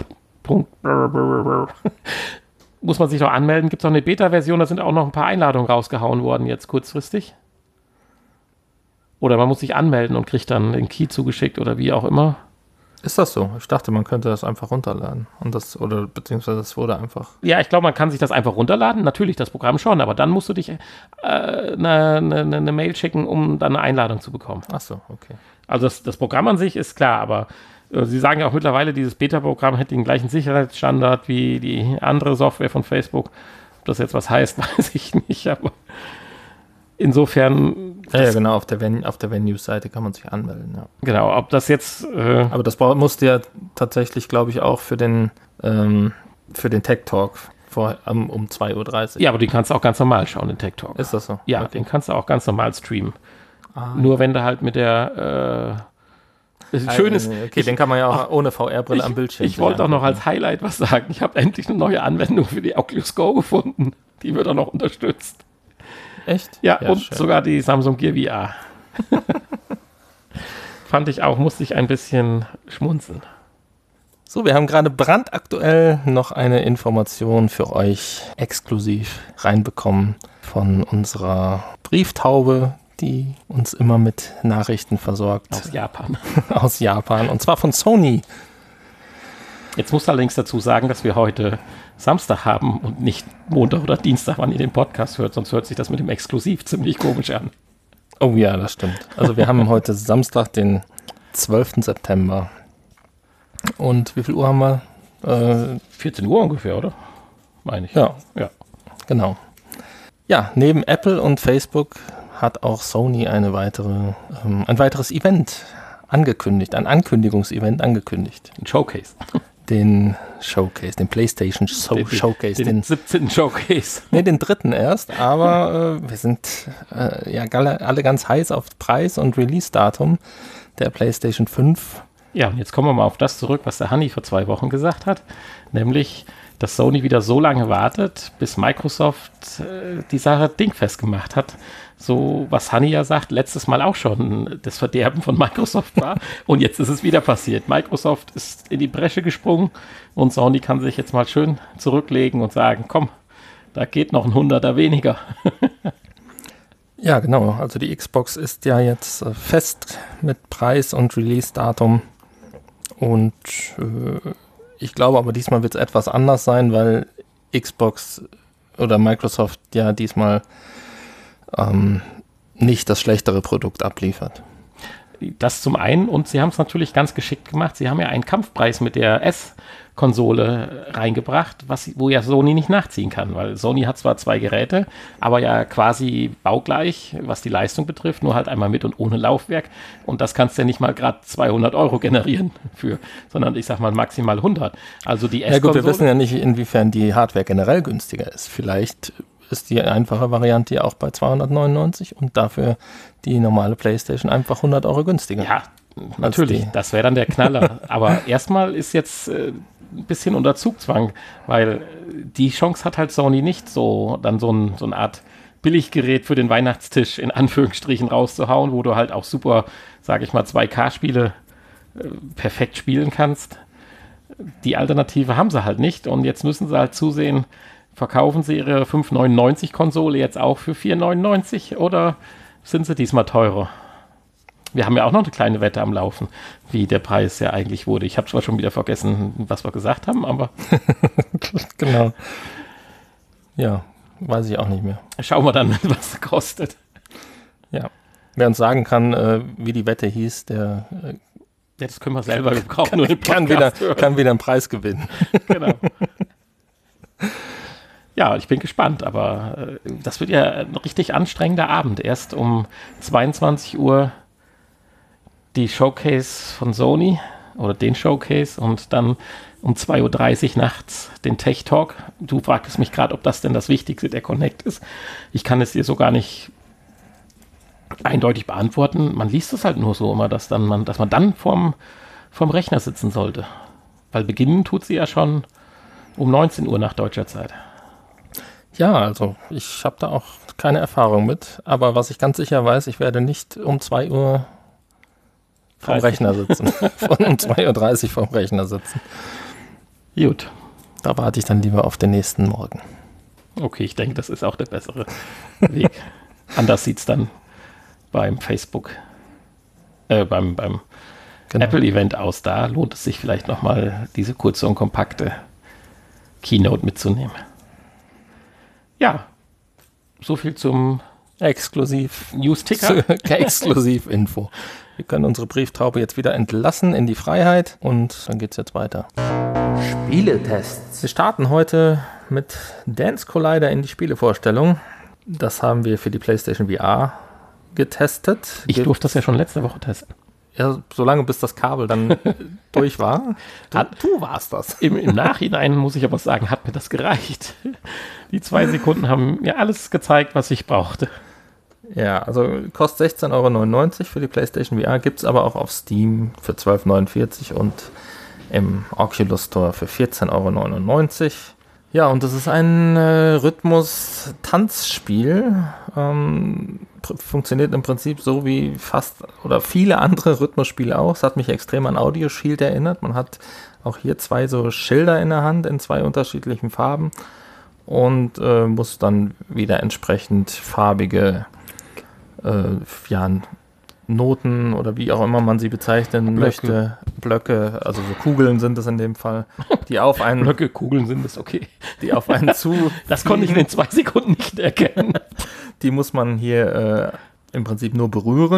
Muss man sich doch anmelden. Gibt es noch eine Beta-Version, da sind auch noch ein paar Einladungen rausgehauen worden jetzt kurzfristig. Oder man muss sich anmelden und kriegt dann den Key zugeschickt oder wie auch immer. Ist das so? Ich dachte, man könnte das einfach runterladen. Beziehungsweise das wurde einfach. Ja, ich glaube, man kann sich das einfach runterladen. Natürlich, das Programm schon, aber dann musst du dich eine Mail schicken, um dann eine Einladung zu bekommen. Ach so, okay. Also das Programm an sich ist klar, aber sie sagen ja auch mittlerweile, dieses Beta-Programm hätte den gleichen Sicherheitsstandard wie die andere Software von Facebook. Ob das jetzt was heißt, weiß ich nicht, aber insofern... Ja, genau, auf der Venues-Seite kann man sich anmelden, ja. Genau, ob das jetzt... aber das musste ja tatsächlich, glaube ich, auch für den Tech-Talk um 2:30 Uhr. Ja, aber den kannst du auch ganz normal schauen, den Tech-Talk. Ist das so? Ja, okay. Den kannst du auch ganz normal streamen. Nur wenn du halt mit der... Schönes. Okay, den kann man ja auch ohne VR-Brille am Bildschirm. Ich wollte auch noch als Highlight was sagen. Ich habe endlich eine neue Anwendung für die Oculus Go gefunden. Die wird auch noch unterstützt. Echt? Ja, und schön. Sogar die Samsung Gear VR. Fand ich auch, musste ich ein bisschen schmunzeln. So, wir haben gerade brandaktuell noch eine Information für euch exklusiv reinbekommen von unserer Brieftaube, die uns immer mit Nachrichten versorgt. Aus Japan. Aus Japan, und zwar von Sony. Jetzt musst du allerdings dazu sagen, dass wir heute Samstag haben und nicht Montag oder Dienstag, wann ihr den Podcast hört, sonst hört sich das mit dem Exklusiv ziemlich komisch an. Oh ja, das stimmt. Also wir haben heute Samstag, den 12. September. Und wie viel Uhr haben wir? 14 Uhr ungefähr, oder? Meine ich. Ja, genau. Ja, neben Apple und Facebook hat auch Sony ein weiteres Event angekündigt, ein Ankündigungsevent angekündigt. Ein Showcase. Den Showcase, den PlayStation Showcase. Den 17. Showcase. Ne, den 3. erst, aber wir sind alle ganz heiß auf Preis und Release-Datum der PlayStation 5. Ja, und jetzt kommen wir mal auf das zurück, was der Hanni vor 2 Wochen gesagt hat, nämlich, dass Sony wieder so lange wartet, bis Microsoft die Sache dingfest gemacht hat. So, was Hanni ja sagt, letztes Mal auch schon das Verderben von Microsoft war. Und jetzt ist es wieder passiert. Microsoft ist in die Bresche gesprungen und Sony kann sich jetzt mal schön zurücklegen und sagen, komm, da geht noch ein 100er weniger. Ja, genau. Also die Xbox ist ja jetzt fest mit Preis und Release-Datum. Und ich glaube aber diesmal wird es etwas anders sein, weil Xbox oder Microsoft ja diesmal nicht das schlechtere Produkt abliefert. Das zum einen, und sie haben es natürlich ganz geschickt gemacht. Sie haben ja einen Kampfpreis mit der S-Konsole reingebracht, wo ja Sony nicht nachziehen kann, weil Sony hat zwar 2 Geräte, aber ja quasi baugleich, was die Leistung betrifft, nur halt einmal mit und ohne Laufwerk. Und das kannst du ja nicht mal gerade 200 € generieren für, sondern ich sag mal maximal 100. Also die S-Konsole. Ja gut, wir wissen ja nicht, inwiefern die Hardware generell günstiger ist. Vielleicht ist die einfache Variante ja auch bei 299 und dafür die normale PlayStation einfach 100 € günstiger. Ja, natürlich, das wäre dann der Knaller. Aber erstmal ist jetzt ein bisschen unter Zugzwang, weil die Chance hat halt Sony nicht, so eine Art Billiggerät für den Weihnachtstisch in Anführungsstrichen rauszuhauen, wo du halt auch super, sage ich mal, 2K-Spiele perfekt spielen kannst. Die Alternative haben sie halt nicht und jetzt müssen sie halt zusehen, verkaufen sie ihre 5,99 Konsole jetzt auch für 4,99 oder sind sie diesmal teurer? Wir haben ja auch noch eine kleine Wette am Laufen, wie der Preis ja eigentlich wurde. Ich habe zwar schon wieder vergessen, was wir gesagt haben, aber genau. Ja, weiß ich auch nicht mehr. Schauen wir dann, was es kostet. Ja. Wer uns sagen kann, wie die Wette hieß, der das können wir selber kaufen. Kann wieder einen Preis gewinnen. Genau. Ja, ich bin gespannt, aber das wird ja ein richtig anstrengender Abend. Erst um 22 Uhr die Showcase von Sony oder den Showcase und dann um 2:30 Uhr nachts den Tech Talk. Du fragtest mich gerade, ob das denn das Wichtigste der Connect ist. Ich kann es dir so gar nicht eindeutig beantworten. Man liest es halt nur so immer, dass man dann vorm Rechner sitzen sollte. Weil beginnen tut sie ja schon um 19 Uhr nach deutscher Zeit. Ja, also ich habe da auch keine Erfahrung mit, aber was ich ganz sicher weiß, ich werde nicht um 2 Uhr vorm Rechner sitzen. Um 2:30 Uhr vorm Rechner sitzen. Gut. Da warte ich dann lieber auf den nächsten Morgen. Okay, ich denke, das ist auch der bessere Weg. Anders sieht es dann beim Facebook, beim Genau. Apple-Event aus. Da lohnt es sich vielleicht nochmal, diese kurze und kompakte Keynote mitzunehmen. Ja, so viel zum News-Ticker. Exklusiv-Info. Wir können unsere Brieftaube jetzt wieder entlassen in die Freiheit und dann geht's jetzt weiter. Spieletests. Wir starten heute mit Dance Collider in die Spielevorstellung. Das haben wir für die PlayStation VR getestet. Ich durfte das ja schon letzte Woche testen. Ja, solange bis das Kabel dann durch war. Du warst das. Im Nachhinein muss ich aber sagen, hat mir das gereicht. Die 2 Sekunden haben mir alles gezeigt, was ich brauchte. Ja, also kostet 16,99 € für die PlayStation VR, gibt es aber auch auf Steam für 12,49 € und im Oculus Store für 14,99 €. Ja, und das ist ein Rhythmus-Tanzspiel. Funktioniert im Prinzip so wie fast oder viele andere Rhythmusspiele auch. Es hat mich extrem an Audio Shield erinnert. Man hat auch hier 2 so Schilder in der Hand in 2 unterschiedlichen Farben und muss dann wieder entsprechend farbige Noten oder wie auch immer man sie bezeichnen möchte. Blöcke, also so Kugeln sind es in dem Fall, die auf einen... Blöcke, Kugeln sind es, okay. Die auf einen zu... Das konnte ich in den 2 Sekunden nicht erkennen. Die muss man hier im Prinzip nur berühren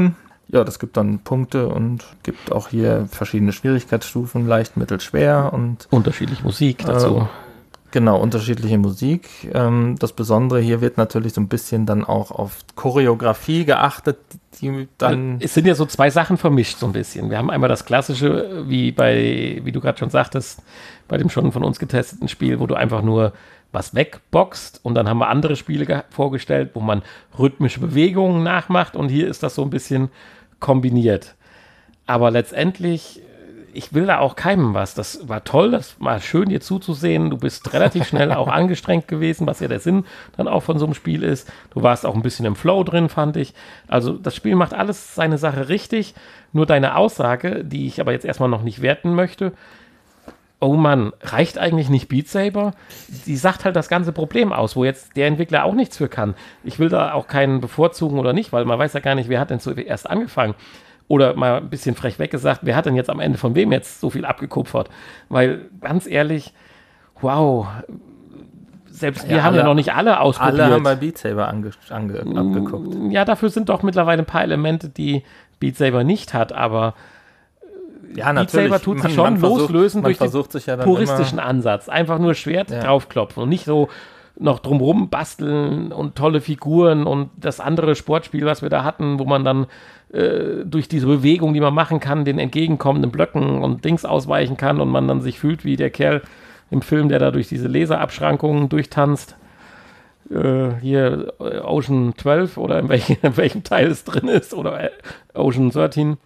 Ja, das gibt dann Punkte und gibt auch hier verschiedene Schwierigkeitsstufen, leicht, mittel, schwer und unterschiedliche Musik dazu. Genau, unterschiedliche Musik. Das Besondere hier wird natürlich so ein bisschen dann auch auf Choreografie geachtet, die dann... Es sind ja so zwei Sachen vermischt so ein bisschen. Wir haben einmal das Klassische, wie du gerade schon sagtest, bei dem schon von uns getesteten Spiel, wo du einfach nur was wegboxt, und dann haben wir andere Spiele vorgestellt, wo man rhythmische Bewegungen nachmacht, und hier ist das so ein bisschen kombiniert. Aber letztendlich, ich will da auch keinem was. Das war toll, das war schön, dir zuzusehen. Du bist relativ schnell auch angestrengt gewesen, was ja der Sinn dann auch von so einem Spiel ist. Du warst auch ein bisschen im Flow drin, fand ich. Also das Spiel macht alles seine Sache richtig. Nur deine Aussage, die ich aber jetzt erstmal noch nicht werten möchte, oh Mann, reicht eigentlich nicht Beat Saber? Die sagt halt das ganze Problem aus, wo jetzt der Entwickler auch nichts für kann. Ich will da auch keinen bevorzugen oder nicht, weil man weiß ja gar nicht, wer hat denn zuerst angefangen. Oder mal ein bisschen frech weggesagt, wer hat denn jetzt am Ende von wem jetzt so viel abgekupfert? Weil, ganz ehrlich, wow, selbst wir haben ja noch nicht alle ausprobiert. Alle haben bei Beat Saber abgeguckt. Ja, dafür sind doch mittlerweile ein paar Elemente, die Beat Saber nicht hat, aber ja, Beat Saber tut sich schon loslösen durch den ja puristischen Ansatz. Einfach nur Schwert draufklopfen und nicht so noch drumrum basteln und tolle Figuren und das andere Sportspiel, was wir da hatten, wo man dann durch diese Bewegung, die man machen kann, den entgegenkommenden Blöcken und Dings ausweichen kann und man dann sich fühlt wie der Kerl im Film, der da durch diese Laserabschrankungen durchtanzt. Hier Ocean 12 oder in welchem Teil es drin ist, oder Ocean 13.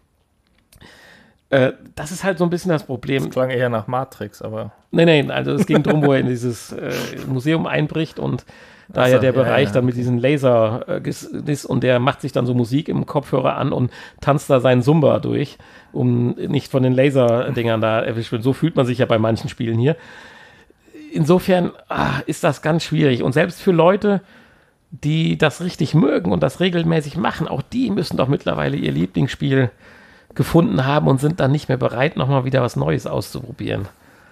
Das ist halt so ein bisschen das Problem. Das klang eher nach Matrix, aber... Nee, also es ging darum, wo er in dieses Museum einbricht und da ja der Bereich dann mit diesen Laser ist, und der macht sich dann so Musik im Kopfhörer an und tanzt da seinen Zumba durch, um nicht von den Laserdingern da erwischt wird. So fühlt man sich ja bei manchen Spielen hier. Insofern ist das ganz schwierig. Und selbst für Leute, die das richtig mögen und das regelmäßig machen, auch die müssen doch mittlerweile ihr Lieblingsspiel gefunden haben und sind dann nicht mehr bereit, nochmal wieder was Neues auszuprobieren.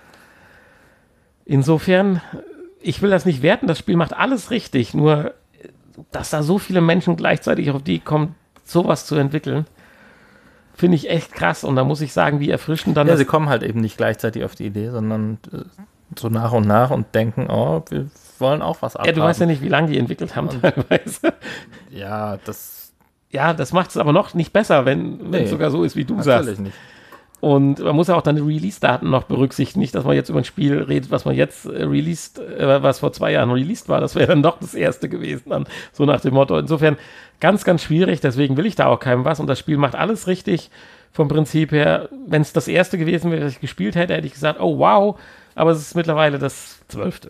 Insofern, ich will das nicht werten, das Spiel macht alles richtig, nur, dass da so viele Menschen gleichzeitig auf die kommen, sowas zu entwickeln, finde ich echt krass, und da muss ich sagen, wie erfrischend dann... Ja, sie kommen halt eben nicht gleichzeitig auf die Idee, sondern so nach und nach und denken, oh, wir wollen auch was abhaben. Ja, du weißt ja nicht, wie lange die entwickelt haben teilweise. Ja, das macht es aber noch nicht besser, wenn es sogar so ist, wie du sagst. Natürlich nicht. Und man muss ja auch dann die Release-Daten noch berücksichtigen. Nicht, dass man jetzt über ein Spiel redet, was man jetzt was vor 2 Jahren released war. Das wäre dann doch das erste gewesen, dann so nach dem Motto. Insofern ganz, ganz schwierig. Deswegen will ich da auch keinem was. Und das Spiel macht alles richtig vom Prinzip her. Wenn es das erste gewesen wäre, das ich gespielt hätte, hätte ich gesagt, oh wow. Aber es ist mittlerweile das 12.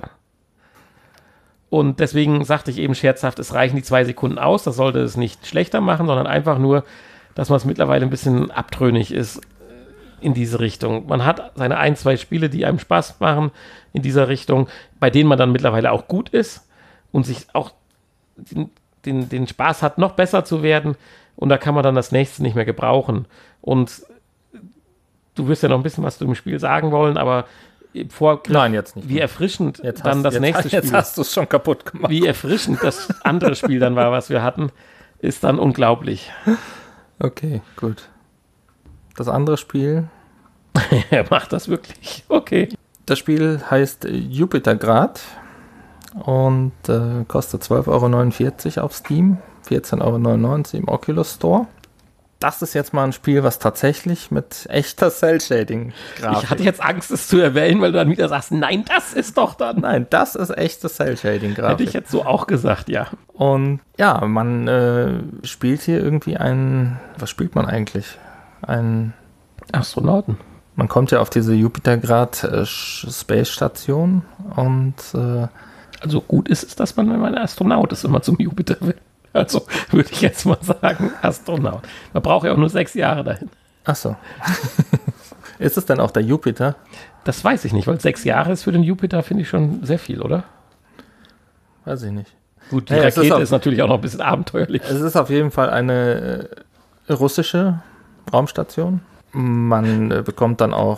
Und deswegen sagte ich eben scherzhaft, es reichen die 2 Sekunden aus. Das sollte es nicht schlechter machen, sondern einfach nur, dass man es mittlerweile ein bisschen abtrünnig ist in diese Richtung. Man hat seine 1, 2 Spiele, die einem Spaß machen in dieser Richtung, bei denen man dann mittlerweile auch gut ist und sich auch den Spaß hat, noch besser zu werden, und da kann man dann das nächste nicht mehr gebrauchen. Und du wirst ja noch ein bisschen was zu dem Spiel sagen wollen, aber Nein, jetzt nicht. Wie erfrischend dann das nächste Spiel. Jetzt hast du es schon kaputt gemacht. Wie erfrischend das andere Spiel dann war, was wir hatten, ist dann unglaublich. Okay, gut. Das andere Spiel? Er macht das wirklich. Okay. Das Spiel heißt Jupitergrad und kostet 12,49 € auf Steam, 14,99 € im Oculus Store. Das ist jetzt mal ein Spiel, was tatsächlich mit echter Cell-Shading-Grafik... Ich hatte jetzt Angst, es zu erwähnen, weil du dann wieder sagst, nein, das ist doch dann... Nein, das ist echte Cell-Shading-Grafik. Hätte ich jetzt so auch gesagt, ja. Und ja, man spielt hier irgendwie was spielt man eigentlich? Einen Astronauten. Man kommt ja auf diese Jupitergrad Space Station und... also gut ist es, dass man, wenn man Astronaut ist, immer zum Jupiter will. Also würde ich jetzt mal sagen, Astronaut. Man braucht ja auch nur 6 Jahre dahin. Ach so. Ist es denn auch der Jupiter? Das weiß ich nicht, weil 6 Jahre ist für den Jupiter, finde ich, schon sehr viel, oder? Weiß ich nicht. Gut, die Rakete ist natürlich auch noch ein bisschen abenteuerlich. Es ist auf jeden Fall eine russische Raumstation. Man bekommt dann auch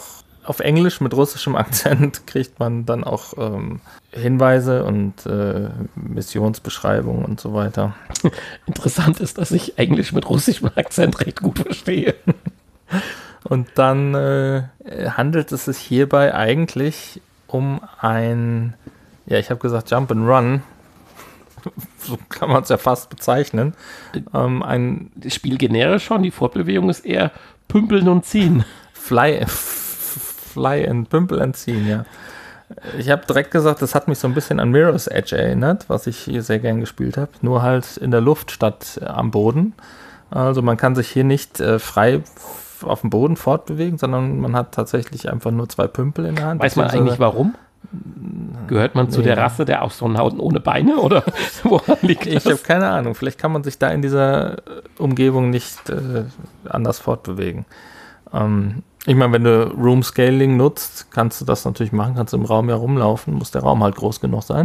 auf Englisch mit russischem Akzent kriegt man dann auch Hinweise und Missionsbeschreibungen und so weiter. Interessant ist, dass ich Englisch mit russischem Akzent recht gut verstehe. Und dann handelt es sich hierbei eigentlich um ein, ja, ich habe gesagt Jump and Run, so kann man es ja fast bezeichnen. Das Spiel generisch schon, die Fortbewegung ist eher Pümpeln und Ziehen. Fly and Pümpel and Ziehen, ja. Ich habe direkt gesagt, das hat mich so ein bisschen an Mirror's Edge erinnert, was ich hier sehr gern gespielt habe. Nur halt in der Luft statt am Boden. Also man kann sich hier nicht frei auf dem Boden fortbewegen, sondern man hat tatsächlich einfach nur 2 Pümpel in der Hand. Weiß man eigentlich warum? Gehört man zu der Rasse der Astronauten ohne Beine oder woran liegt das? Ich habe keine Ahnung. Vielleicht kann man sich da in dieser Umgebung nicht anders fortbewegen. Ich meine, wenn du Room Scaling nutzt, kannst du das natürlich machen, kannst du im Raum ja rumlaufen, muss der Raum halt groß genug sein.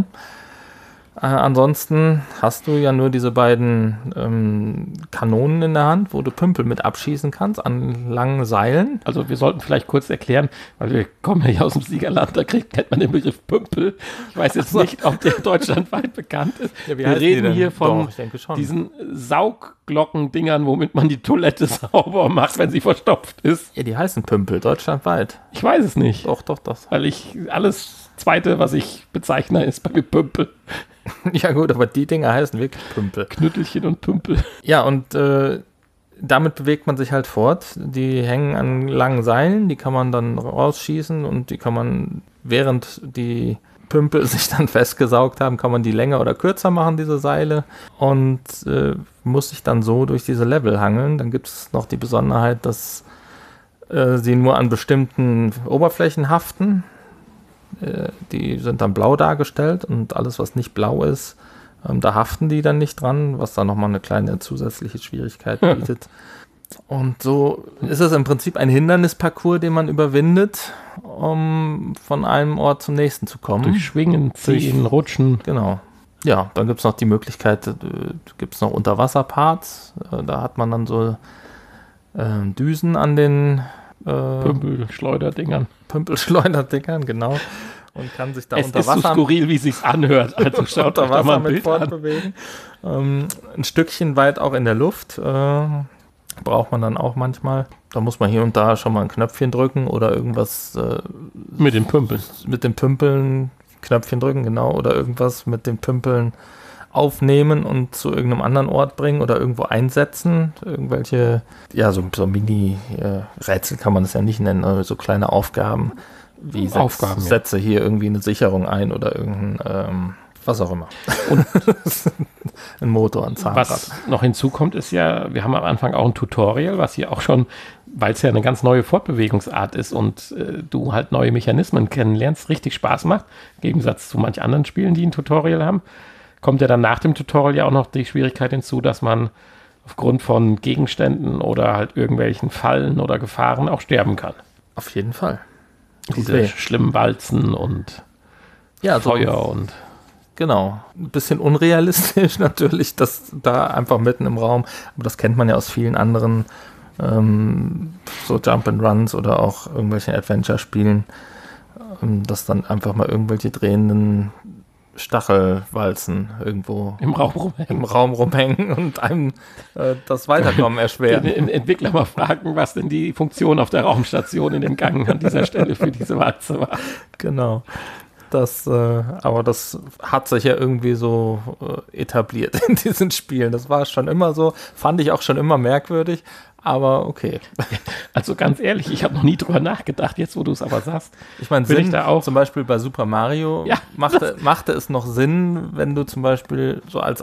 Ansonsten hast du ja nur diese beiden Kanonen in der Hand, wo du Pümpel mit abschießen kannst an langen Seilen. Also wir sollten vielleicht kurz erklären, weil wir kommen ja hier aus dem Siegerland, da kennt man den Begriff Pümpel. Ich weiß jetzt nicht, ob der deutschlandweit bekannt ist. Ja, wir reden hier von diesen Saugglockendingern, womit man die Toilette sauber macht, wenn sie verstopft ist. Ja, die heißen Pümpel, deutschlandweit. Ich weiß es nicht. Doch. Weil alles Zweite, was ich bezeichne, ist bei mir Pümpel. Ja gut, aber die Dinger heißen wirklich Pümpel. Knüttelchen und Pümpel. Ja, und damit bewegt man sich halt fort. Die hängen an langen Seilen, die kann man dann rausschießen und die kann man, während die Pümpel sich dann festgesaugt haben, kann man die länger oder kürzer machen, diese Seile. Und muss sich dann so durch diese Level hangeln. Dann gibt es noch die Besonderheit, dass sie nur an bestimmten Oberflächen haften. Die sind dann blau dargestellt und alles, was nicht blau ist, da haften die dann nicht dran, was dann nochmal eine kleine zusätzliche Schwierigkeit bietet. Und so ist es im Prinzip ein Hindernisparcours, den man überwindet, um von einem Ort zum nächsten zu kommen. Durch Schwingen, Ziehen, Rutschen. Genau. Ja, dann gibt es noch die Möglichkeit, gibt es noch Unterwasserparts. Da hat man dann so Düsen an den Pümpelschleuderdingern, genau. Und kann sich da es unter Wasser... ist so skurril, wie es sich anhört. Also schaut unter euch da mal Wasser ein mit Bild fortbewegen. Ein Stückchen weit auch in der Luft braucht man dann auch manchmal. Da muss man hier und da schon mal ein Knöpfchen drücken oder irgendwas... mit den Pümpeln. Mit den Pümpeln Knöpfchen drücken, genau. Oder irgendwas mit den Pümpeln aufnehmen und zu irgendeinem anderen Ort bringen oder irgendwo einsetzen. Irgendwelche, ja, so Mini-Rätsel kann man es ja nicht nennen, aber so kleine Aufgaben, wie setze hier irgendwie eine Sicherung ein oder irgendein, was auch immer. Und ein Motor, ein Zahnrad. Was noch hinzukommt, ist ja, wir haben am Anfang auch ein Tutorial, was hier auch schon, weil es ja eine ganz neue Fortbewegungsart ist und du halt neue Mechanismen kennenlernst, richtig Spaß macht, im Gegensatz zu manch anderen Spielen, die ein Tutorial haben. Kommt ja dann nach dem Tutorial ja auch noch die Schwierigkeit hinzu, dass man aufgrund von Gegenständen oder halt irgendwelchen Fallen oder Gefahren auch sterben kann. Auf jeden Fall. Diese schlimmen Walzen und Feuer und... Genau. Ein bisschen unrealistisch natürlich, das da einfach mitten im Raum, aber das kennt man ja aus vielen anderen so Jump and Runs oder auch irgendwelchen Adventure-Spielen, dass dann einfach mal irgendwelche drehenden Stachelwalzen irgendwo im Raum rumhängen und einem das Weiterkommen erschweren. Den Entwickler mal fragen, was denn die Funktion auf der Raumstation in dem Gang an dieser Stelle für diese Walze war. Genau. Aber das hat sich ja irgendwie so etabliert in diesen Spielen. Das war schon immer so, fand ich auch schon immer merkwürdig, aber okay. Also ganz ehrlich, ich habe noch nie drüber nachgedacht, jetzt wo du es aber sagst. Ich meine, zum Beispiel bei Super Mario machte es noch Sinn, wenn du zum Beispiel so als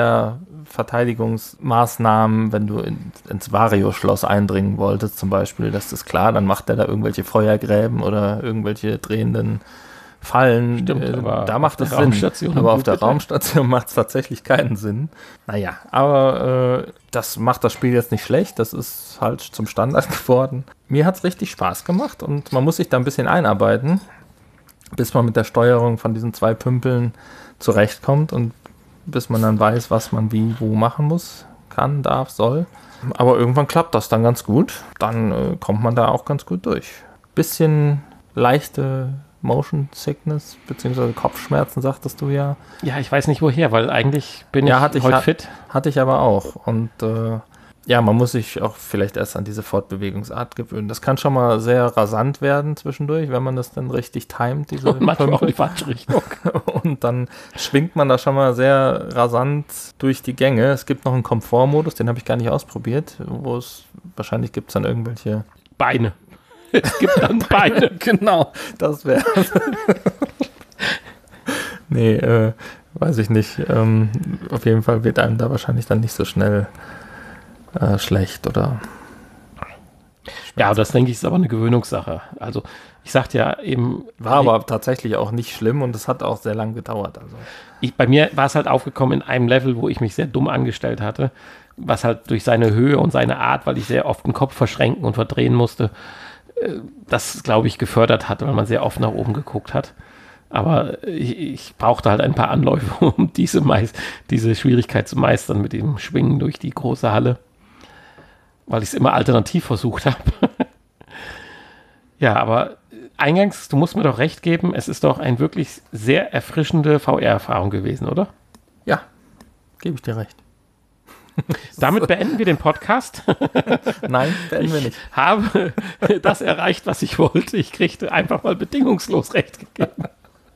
Abwehrverteidigungsmaßnahmen, wenn du ins Wario-Schloss eindringen wolltest zum Beispiel, das ist klar, dann macht er da irgendwelche Feuergräben oder irgendwelche drehenden Fallen. Stimmt, da macht es Sinn. Aber auf der Raumstation macht es tatsächlich keinen Sinn. Naja, aber das macht das Spiel jetzt nicht schlecht. Das ist halt zum Standard geworden. Mir hat es richtig Spaß gemacht und man muss sich da ein bisschen einarbeiten, bis man mit der Steuerung von diesen 2 Pümpeln zurechtkommt und bis man dann weiß, was man wie, wo machen muss, kann, darf, soll. Aber irgendwann klappt das dann ganz gut. Dann kommt man da auch ganz gut durch. Bisschen leichte Motion Sickness, beziehungsweise Kopfschmerzen, sagtest du ja. Ja, ich weiß nicht woher, weil eigentlich bin ich heute fit. Hatte ich aber auch. Und ja, man muss sich auch vielleicht erst an diese Fortbewegungsart gewöhnen. Das kann schon mal sehr rasant werden zwischendurch, wenn man das dann richtig timet. Und manchmal auch in die falsche Richtung. Und dann schwingt man da schon mal sehr rasant durch die Gänge. Es gibt noch einen Komfortmodus, den habe ich gar nicht ausprobiert, wahrscheinlich gibt es dann irgendwelche Beine. Es gibt dann Beine. Genau, das wäre. Nee, weiß ich nicht. Auf jeden Fall wird einem da wahrscheinlich dann nicht so schnell schlecht oder. Ja, das denke ich ist aber eine Gewöhnungssache. Also ich sagte ja eben. War aber tatsächlich auch nicht schlimm und es hat auch sehr lang gedauert. Also. Bei mir war es halt aufgekommen in einem Level, wo ich mich sehr dumm angestellt hatte, was halt durch seine Höhe und seine Art, weil ich sehr oft den Kopf verschränken und verdrehen musste, das, glaube ich, gefördert hat, weil man sehr oft nach oben geguckt hat. Aber ich brauchte halt ein paar Anläufe, um diese Schwierigkeit zu meistern mit dem Schwingen durch die große Halle, weil ich es immer alternativ versucht habe. Ja, aber eingangs, du musst mir doch recht geben, es ist doch eine wirklich sehr erfrischende VR-Erfahrung gewesen, oder? Ja, gebe ich dir recht. Damit beenden wir den Podcast. Nein, beenden wir nicht. Ich habe das erreicht, was ich wollte. Ich kriegte einfach mal bedingungslos recht gegeben.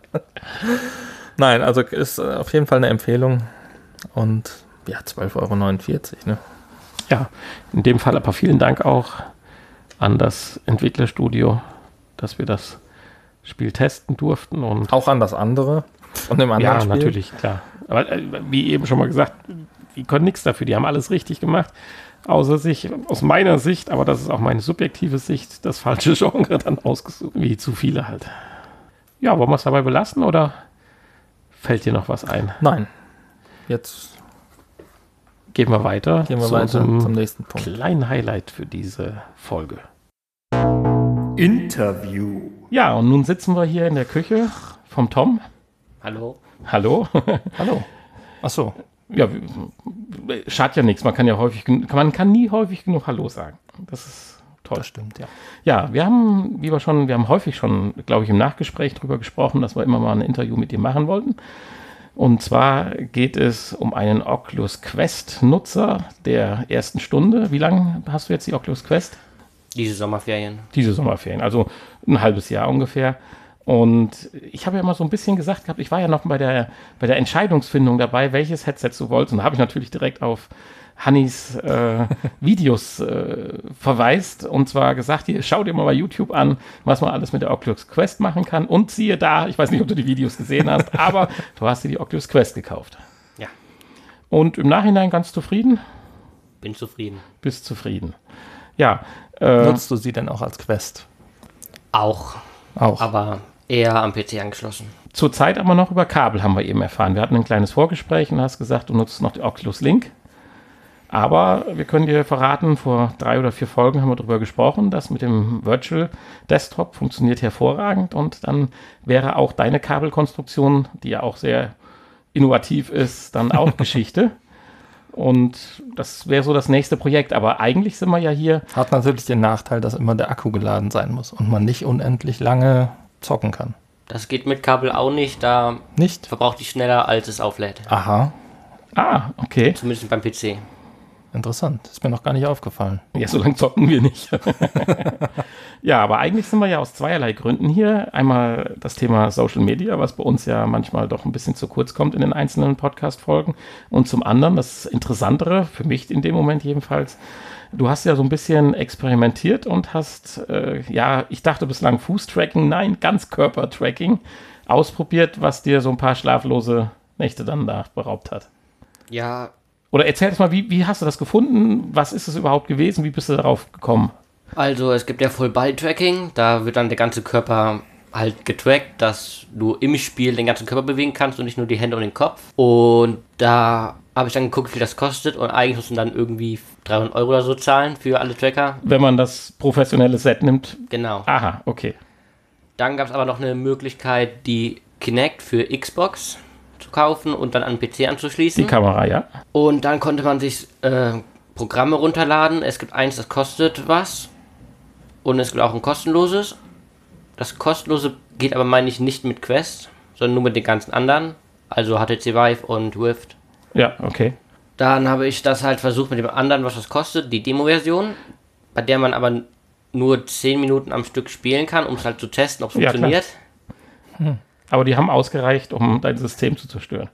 Nein, also ist auf jeden Fall eine Empfehlung. Und ja, 12,49 €, ne? Ja, in dem Fall aber vielen Dank auch an das Entwicklerstudio, dass wir das Spiel testen durften. Und auch an das andere von dem anderen Spiel. Ja, natürlich, klar. Aber wie eben schon mal gesagt, die können nichts dafür. Die haben alles richtig gemacht, außer sich, aus meiner Sicht, aber das ist auch meine subjektive Sicht, das falsche Genre dann ausgesucht. Wie zu viele halt. Ja, wollen wir es dabei belassen oder fällt dir noch was ein? Nein. Jetzt gehen wir weiter. Zum nächsten Punkt. Kleinen Highlight für diese Folge. Interview. Ja, und nun sitzen wir hier in der Küche vom Tom. Hallo. Hallo. Hallo. Ach so. Ja, schadet ja nichts. Man kann nie häufig genug Hallo sagen. Das ist toll. Das stimmt, ja. Ja, wir haben häufig schon, glaube ich, im Nachgespräch darüber gesprochen, dass wir immer mal ein Interview mit dir machen wollten. Und zwar geht es um einen Oculus Quest-Nutzer der ersten Stunde. Wie lange hast du jetzt die Oculus Quest? Diese Sommerferien. Also ein halbes Jahr ungefähr. Und ich habe ja mal so ein bisschen gesagt gehabt, ich war ja noch bei der Entscheidungsfindung dabei, welches Headset du wolltest. Und da habe ich natürlich direkt auf Hannis Videos verweist und zwar gesagt, hier, schau dir mal bei YouTube an, was man alles mit der Oculus Quest machen kann. Und siehe da, ich weiß nicht, ob du die Videos gesehen hast, aber du hast dir die Oculus Quest gekauft. Ja. Und im Nachhinein ganz zufrieden? Bin zufrieden. Bist zufrieden. Ja. Nutzt du sie denn auch als Quest? Auch. Aber eher am PC angeschlossen. Zurzeit aber noch über Kabel, haben wir eben erfahren. Wir hatten ein kleines Vorgespräch und hast gesagt, du nutzt noch die Oculus Link. Aber wir können dir verraten, vor 3 oder 4 Folgen haben wir darüber gesprochen, dass mit dem Virtual Desktop funktioniert hervorragend und dann wäre auch deine Kabelkonstruktion, die ja auch sehr innovativ ist, dann auch Geschichte. Und das wäre so das nächste Projekt. Aber eigentlich sind wir ja hier. Hat natürlich den Nachteil, dass immer der Akku geladen sein muss und man nicht unendlich lange zocken kann. Das geht mit Kabel auch nicht, da verbraucht die schneller, als es auflädt. Aha. Ah, okay. Zumindest beim PC. Interessant, ist mir noch gar nicht aufgefallen. Ja, so lange zocken wir nicht. Ja, aber eigentlich sind wir ja aus zweierlei Gründen hier. Einmal das Thema Social Media, was bei uns ja manchmal doch ein bisschen zu kurz kommt in den einzelnen Podcast-Folgen. Und zum anderen, das Interessantere, für mich in dem Moment jedenfalls, du hast ja so ein bisschen experimentiert und hast, ich dachte bislang Fußtracking, nein, Ganzkörpertracking ausprobiert, was dir so ein paar schlaflose Nächte dann da beraubt hat. Ja. Oder erzähl jetzt mal, wie hast du das gefunden? Was ist es überhaupt gewesen? Wie bist du darauf gekommen? Also es gibt ja Full-Body-Tracking, da wird dann der ganze Körper halt getrackt, dass du im Spiel den ganzen Körper bewegen kannst und nicht nur die Hände und den Kopf. Und da habe ich dann geguckt, wie viel das kostet und eigentlich muss man dann irgendwie 300 € oder so zahlen für alle Tracker. Wenn man das professionelle Set nimmt? Genau. Aha, okay. Dann gab es aber noch eine Möglichkeit, die Kinect für Xbox zu kaufen und dann an den PC anzuschließen. Die Kamera, ja. Und dann konnte man sich Programme runterladen. Es gibt eins, das kostet was. Und es gibt auch ein kostenloses. Das kostenlose geht aber, meine ich, nicht mit Quest, sondern nur mit den ganzen anderen. Also HTC Vive und Rift. Ja, okay. Dann habe ich das halt versucht mit dem anderen, was das kostet, die Demo-Version, bei der man aber nur 10 Minuten am Stück spielen kann, um es halt zu testen, ob es funktioniert. Aber die haben ausgereicht, um dein System zu zerstören.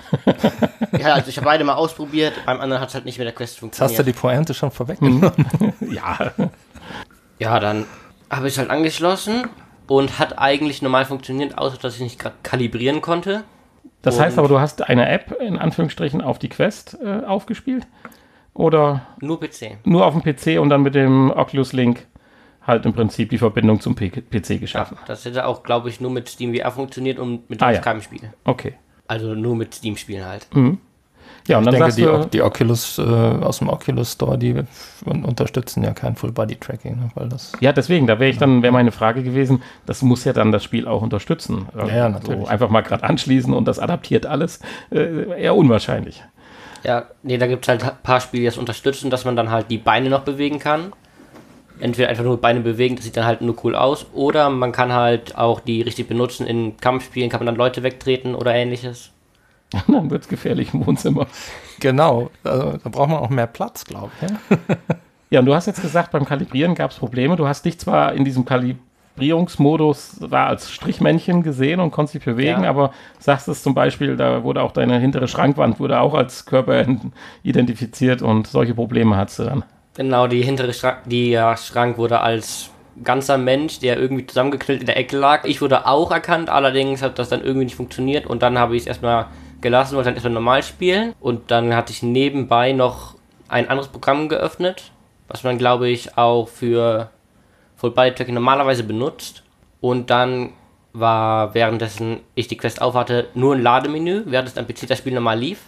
Ja, also ich habe beide mal ausprobiert, beim anderen hat es halt nicht mit der Quest funktioniert. Jetzt hast du die Pointe schon vorweggenommen. Ja. Ja, dann habe ich es halt angeschlossen und hat eigentlich normal funktioniert, außer dass ich nicht kalibrieren konnte. Das heißt aber, du hast eine App in Anführungsstrichen auf die Quest aufgespielt? Oder nur PC. Nur auf dem PC und dann mit dem Oculus Link halt im Prinzip die Verbindung zum PC geschaffen? Ja, das hätte auch, glaube ich, nur mit Steam VR funktioniert und mit keinem Spiel. Okay. Also nur mit Steam-Spielen halt. Mhm. Ja, und ich dann denke, die Oculus aus dem Oculus Store, die unterstützen ja kein Full-Body-Tracking. Ne, weil das ja, deswegen, da wäre meine Frage gewesen, das muss ja dann das Spiel auch unterstützen. Ja, natürlich. So einfach mal gerade anschließen und das adaptiert alles, eher unwahrscheinlich. Ja, nee, da gibt es halt ein paar Spiele, die das unterstützen, dass man dann halt die Beine noch bewegen kann. Entweder einfach nur Beine bewegen, das sieht dann halt nur cool aus, oder man kann halt auch die richtig benutzen. In Kampfspielen kann man dann Leute wegtreten oder ähnliches. Dann wird es gefährlich im Wohnzimmer. Genau, also, da braucht man auch mehr Platz, glaube ich. Ja? Ja, und du hast jetzt gesagt, beim Kalibrieren gab es Probleme. Du hast dich zwar in diesem Kalibrierungsmodus als Strichmännchen gesehen und konntest dich bewegen, aber sagst es zum Beispiel, da wurde auch deine hintere Schrankwand wurde auch als Körper identifiziert und solche Probleme hattest du dann. Genau, die hintere Schrank wurde als ganzer Mensch, der irgendwie zusammengeknüllt in der Ecke lag. Ich wurde auch erkannt, allerdings hat das dann irgendwie nicht funktioniert und dann habe ich es erstmal gelassen, wollte dann erstmal normal spielen und dann hatte ich nebenbei noch ein anderes Programm geöffnet, was man, glaube ich, auch für Full-Body-Tracking normalerweise benutzt. Und dann war, währenddessen ich die Quest aufhatte, nur ein Lademenü, während es am PC das Spiel normal lief.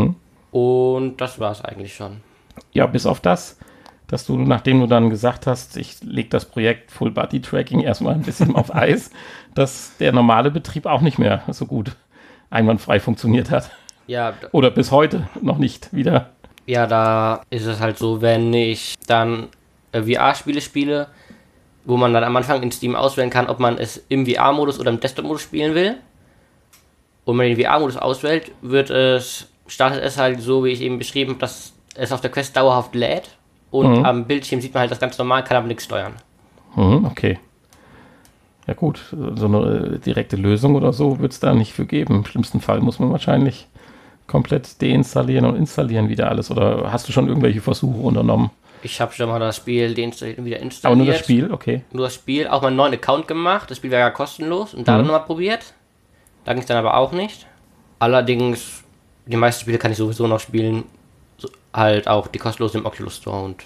Und das war es eigentlich schon. Ja, bis auf das, dass du, nachdem du dann gesagt hast, ich lege das Projekt Full-Body-Tracking erstmal ein bisschen auf Eis, dass der normale Betrieb auch nicht mehr so gut einwandfrei funktioniert hat. Ja. Oder bis heute noch nicht wieder. Ja, da ist es halt so, wenn ich dann VR-Spiele spiele, wo man dann am Anfang in Steam auswählen kann, ob man es im VR-Modus oder im Desktop-Modus spielen will. Und wenn man den VR-Modus auswählt, startet es halt so, wie ich eben beschrieben habe, dass es auf der Quest dauerhaft lädt. Und am Bildschirm sieht man halt das ganz normal, kann aber nichts steuern. Okay. Ja gut, so eine direkte Lösung oder so wird es da nicht für geben. Im schlimmsten Fall muss man wahrscheinlich komplett deinstallieren und installieren wieder alles. Oder hast du schon irgendwelche Versuche unternommen? Ich habe schon mal das Spiel deinstalliert und wieder installiert. Aber nur das Spiel, okay. Nur das Spiel, auch mal einen neuen Account gemacht. Das Spiel war ja kostenlos und da dann nochmal probiert. Da ging es dann aber auch nicht. Allerdings, die meisten Spiele kann ich sowieso noch spielen. Halt auch die kostenlosen im Oculus Store und.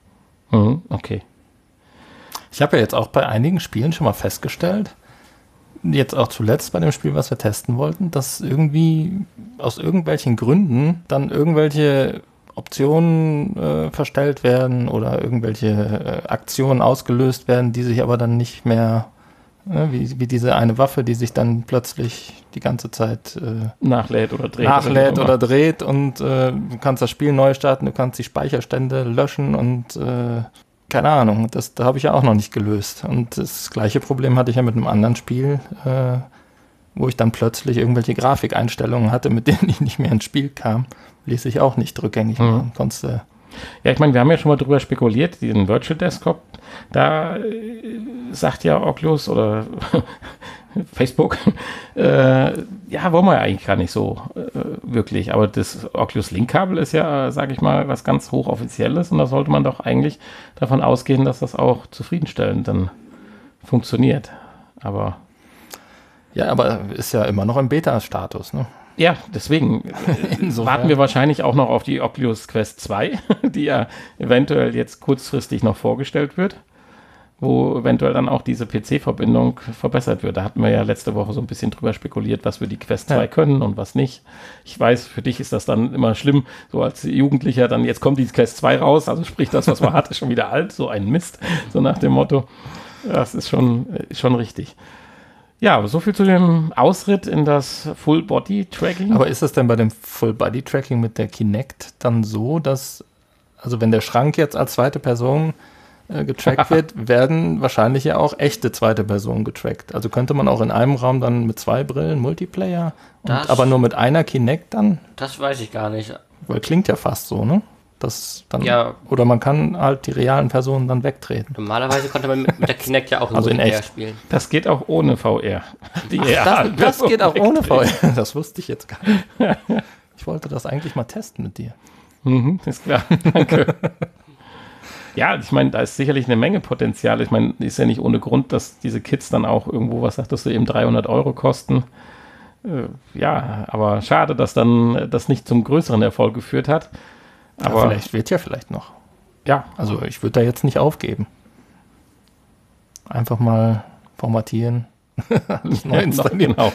Okay. Ich habe ja jetzt auch bei einigen Spielen schon mal festgestellt, jetzt auch zuletzt bei dem Spiel, was wir testen wollten, dass irgendwie aus irgendwelchen Gründen dann irgendwelche Optionen verstellt werden oder irgendwelche Aktionen ausgelöst werden, die sich aber dann nicht mehr, wie diese eine Waffe, die sich dann plötzlich die ganze Zeit nachlädt oder dreht und du kannst das Spiel neu starten, du kannst die Speicherstände löschen und keine Ahnung, da habe ich ja auch noch nicht gelöst. Und das gleiche Problem hatte ich ja mit einem anderen Spiel, wo ich dann plötzlich irgendwelche Grafikeinstellungen hatte, mit denen ich nicht mehr ins Spiel kam. Ließ sich auch nicht rückgängig machen. Ja, ich meine, wir haben ja schon mal drüber spekuliert, diesen Virtual Desktop, da sagt ja Oculus oder Facebook, ja, wollen wir ja eigentlich gar nicht so wirklich, aber das Oculus Link-Kabel ist ja, sage ich mal, was ganz Hochoffizielles und da sollte man doch eigentlich davon ausgehen, dass das auch zufriedenstellend dann funktioniert, aber... Ja, aber ist ja immer noch im Beta-Status, ne? Ja, deswegen warten wir wahrscheinlich auch noch auf die Oculus Quest 2, die ja eventuell jetzt kurzfristig noch vorgestellt wird, wo eventuell dann auch diese PC-Verbindung verbessert wird. Da hatten wir ja letzte Woche so ein bisschen drüber spekuliert, was wir die Quest 2 können und was nicht. Ich weiß, für dich ist das dann immer schlimm, so als Jugendlicher, dann jetzt kommt die Quest 2 raus, also sprich das, was man hat, ist schon wieder alt, so ein Mist, so nach dem Motto. Das ist schon richtig. Ja, so viel zu dem Ausritt in das Full-Body-Tracking. Aber ist es denn bei dem Full-Body-Tracking mit der Kinect dann so, dass, also wenn der Schrank jetzt als zweite Person getrackt wird, werden wahrscheinlich ja auch echte zweite Personen getrackt. Also könnte man auch in einem Raum dann mit 2 Brillen Multiplayer, aber nur mit einer Kinect dann? Das weiß ich gar nicht. Weil klingt ja fast so, ne? Das dann, Ja. Oder man kann halt die realen Personen dann wegtreten. Normalerweise konnte man mit der Kinect ja auch Also in Multiplayer echt. spielen. Das geht auch ohne VR. Das geht auch ohne VR. Das wusste ich jetzt gar nicht. Ich wollte das eigentlich mal testen mit dir. Mhm, ist klar. Danke. Ja, ich meine, da ist sicherlich eine Menge Potenzial. Ich meine, ist ja nicht ohne Grund, dass diese Kits dann auch irgendwo, was sagtest du, eben 300 € kosten. Ja, aber schade, dass dann das nicht zum größeren Erfolg geführt hat. Aber vielleicht noch. ja, Also ich würde da jetzt nicht aufgeben. Einfach mal formatieren. Alles neu installieren. Genau.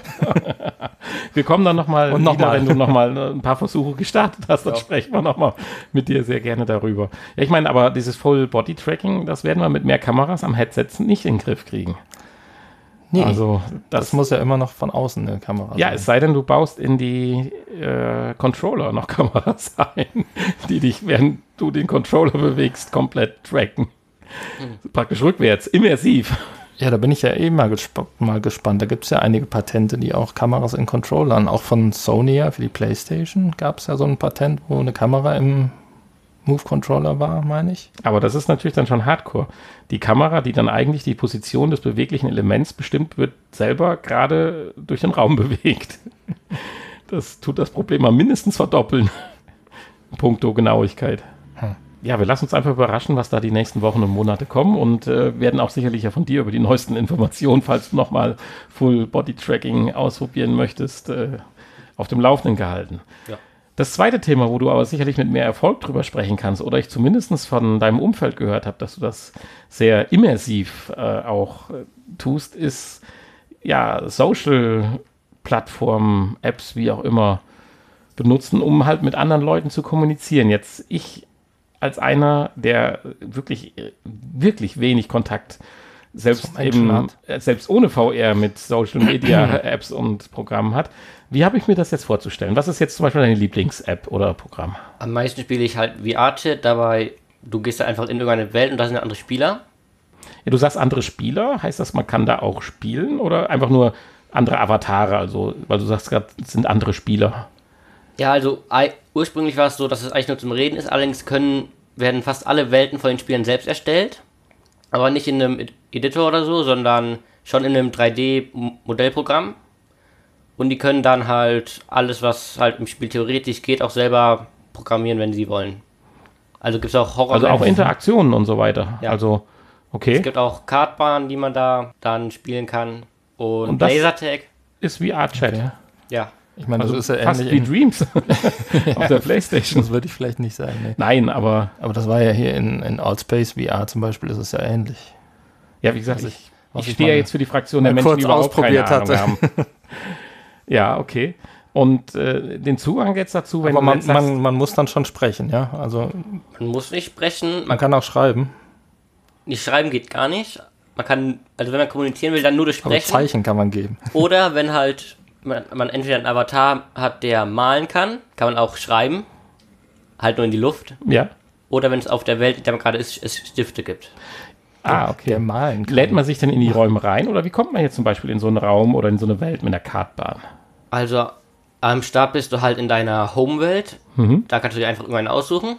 Wir kommen dann nochmal Und noch mal. wenn du nochmal ein paar Versuche gestartet hast, dann sprechen wir nochmal mit dir sehr gerne darüber. Ja, ich meine, aber dieses Full-Body-Tracking, das werden wir mit mehr Kameras am Headset nicht in den Griff kriegen. Nee, Also das muss ja immer noch von außen eine Kamera ja, sein. es sei denn, du baust in die Controller noch Kameras ein, die dich, während du den Controller bewegst, komplett tracken. Praktisch rückwärts, immersiv. Ja, da bin ich ja mal gespannt. Da gibt es ja einige Patente, die auch Kameras in Controllern, auch von Sony ja, für die PlayStation gab es ja so ein Patent, wo eine Kamera im Move-Controller war, meine ich. Aber das ist natürlich dann schon Hardcore. Die Kamera, die dann eigentlich die Position des beweglichen Elements bestimmt, wird selber gerade durch den Raum bewegt. Das tut das Problem mal mindestens verdoppeln. Puncto Genauigkeit. Ja, wir lassen uns einfach überraschen, was da die nächsten Wochen und Monate kommen und werden auch sicherlich ja von dir über die neuesten Informationen, falls du nochmal Full-Body-Tracking ausprobieren möchtest, auf dem Laufenden gehalten. Ja. Das zweite Thema, wo du aber sicherlich mit mehr Erfolg drüber sprechen kannst oder ich zumindest von deinem Umfeld gehört habe, dass du das sehr immersiv auch tust, ist ja Social-Plattformen, Apps, wie auch immer, benutzen, um halt mit anderen Leuten zu kommunizieren. Jetzt ich als einer, der wirklich wenig Kontakt selbst ohne VR mit Social Media Apps und Programmen hat. Wie habe ich mir das jetzt vorzustellen? Was ist jetzt zum Beispiel deine Lieblings-App oder Programm? Am meisten spiele ich halt VR-Chat, dabei du gehst da einfach in irgendeine Welt und da sind andere Spieler. Ja, du sagst andere Spieler, heißt das, man kann da auch spielen oder einfach nur andere Avatare, also weil du sagst gerade, es sind andere Spieler. Ja, also ursprünglich war es so, dass es eigentlich nur zum Reden ist, allerdings werden fast alle Welten von den Spielern selbst erstellt, aber nicht in einem Editor oder so, sondern schon in einem 3D-Modellprogramm. Und die können dann halt alles, was halt im Spiel theoretisch geht, auch selber programmieren, wenn sie wollen. Also gibt es auch Horror. Also auch Interaktionen und so weiter. Ja. Also, okay. Es gibt auch Kartbahnen, die man da dann spielen kann. Und das Lasertag. Ist VR-Chat. Okay. Ja. Ich meine, Also das ist ja fast ähnlich. wie Dreams auf der Playstation. Das würde ich vielleicht nicht sagen. Nee. Nein, aber Aber das war ja hier in Allspace VR zum Beispiel, ist es ja ähnlich. ja, wie gesagt, Was ich ich stehe ja mal jetzt für die Fraktion der Menschen, kurz die überhaupt keine ausprobiert Ahnung haben. Ja, okay. Und den Zugang jetzt dazu, wenn Aber du jetzt sagst, man muss dann schon sprechen, ja. Also Man muss nicht sprechen, man kann auch schreiben, nicht schreiben geht gar nicht. Man kann, also wenn man kommunizieren will, dann nur durch aber Sprechen. Zeichen kann man geben. Oder wenn halt man entweder einen Avatar hat, der malen kann man auch schreiben. Halt nur in die Luft. ja. Oder wenn es auf der Welt, in der man gerade ist, es Stifte gibt. Okay. Der malen kann. Lädt man sich denn in die Räume rein oder wie kommt man jetzt zum Beispiel in so einen Raum oder in so eine Welt mit einer Kartbahn? Also am Start bist du halt in deiner Home-Welt. Da kannst du dir einfach irgendeinen aussuchen.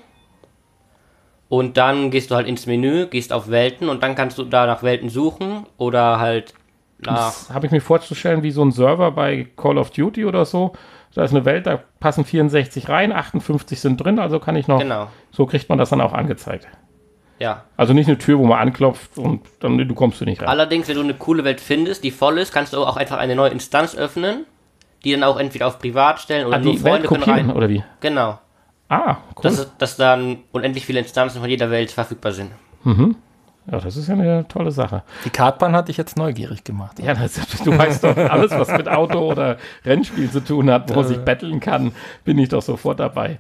Und dann gehst du halt ins Menü, gehst auf Welten und dann kannst du da nach Welten suchen oder halt nach... Das habe ich mir vorzustellen wie so ein Server bei Call of Duty oder so. Da ist eine Welt, da passen 64 rein, 58 sind drin, also kann ich noch... Genau, So kriegt man das dann auch angezeigt. ja. Also nicht eine Tür, wo man anklopft und dann du kommst du nicht rein. Allerdings, wenn du eine coole Welt findest, die voll ist, kannst du auch einfach eine neue Instanz öffnen, die dann auch entweder auf Privat stellen oder nur die Welt Freunde können kopieren, rein. oder wie? Genau, Ah, cool. dass dann unendlich viele Instanzen von jeder Welt verfügbar sind. Ja, das ist ja eine tolle Sache. Die Kartbahn hat dich jetzt neugierig gemacht. Ja, du weißt doch, alles, was mit Auto oder Rennspiel zu tun hat, wo man sich betteln kann, bin ich doch sofort dabei.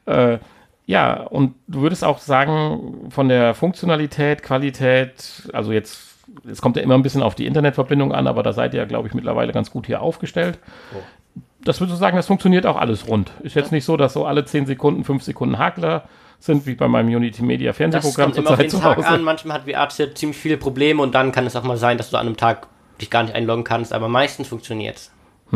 Ja, und du würdest auch sagen, von der Funktionalität, Qualität, also es kommt ja immer ein bisschen auf die Internetverbindung an, aber da seid ihr ja, glaube ich, mittlerweile ganz gut hier aufgestellt. das würdest du sagen, das funktioniert auch alles rund. Ist jetzt nicht so, dass so alle 10 Sekunden, 5 Sekunden Hakler sind, wie bei meinem Unity Media Fernsehprogramm zurzeit. Das kommt immer auf den Tag an. Manchmal hat VRChat ziemlich viele Probleme und dann kann es auch mal sein, dass du an einem Tag dich gar nicht einloggen kannst, aber meistens funktioniert es.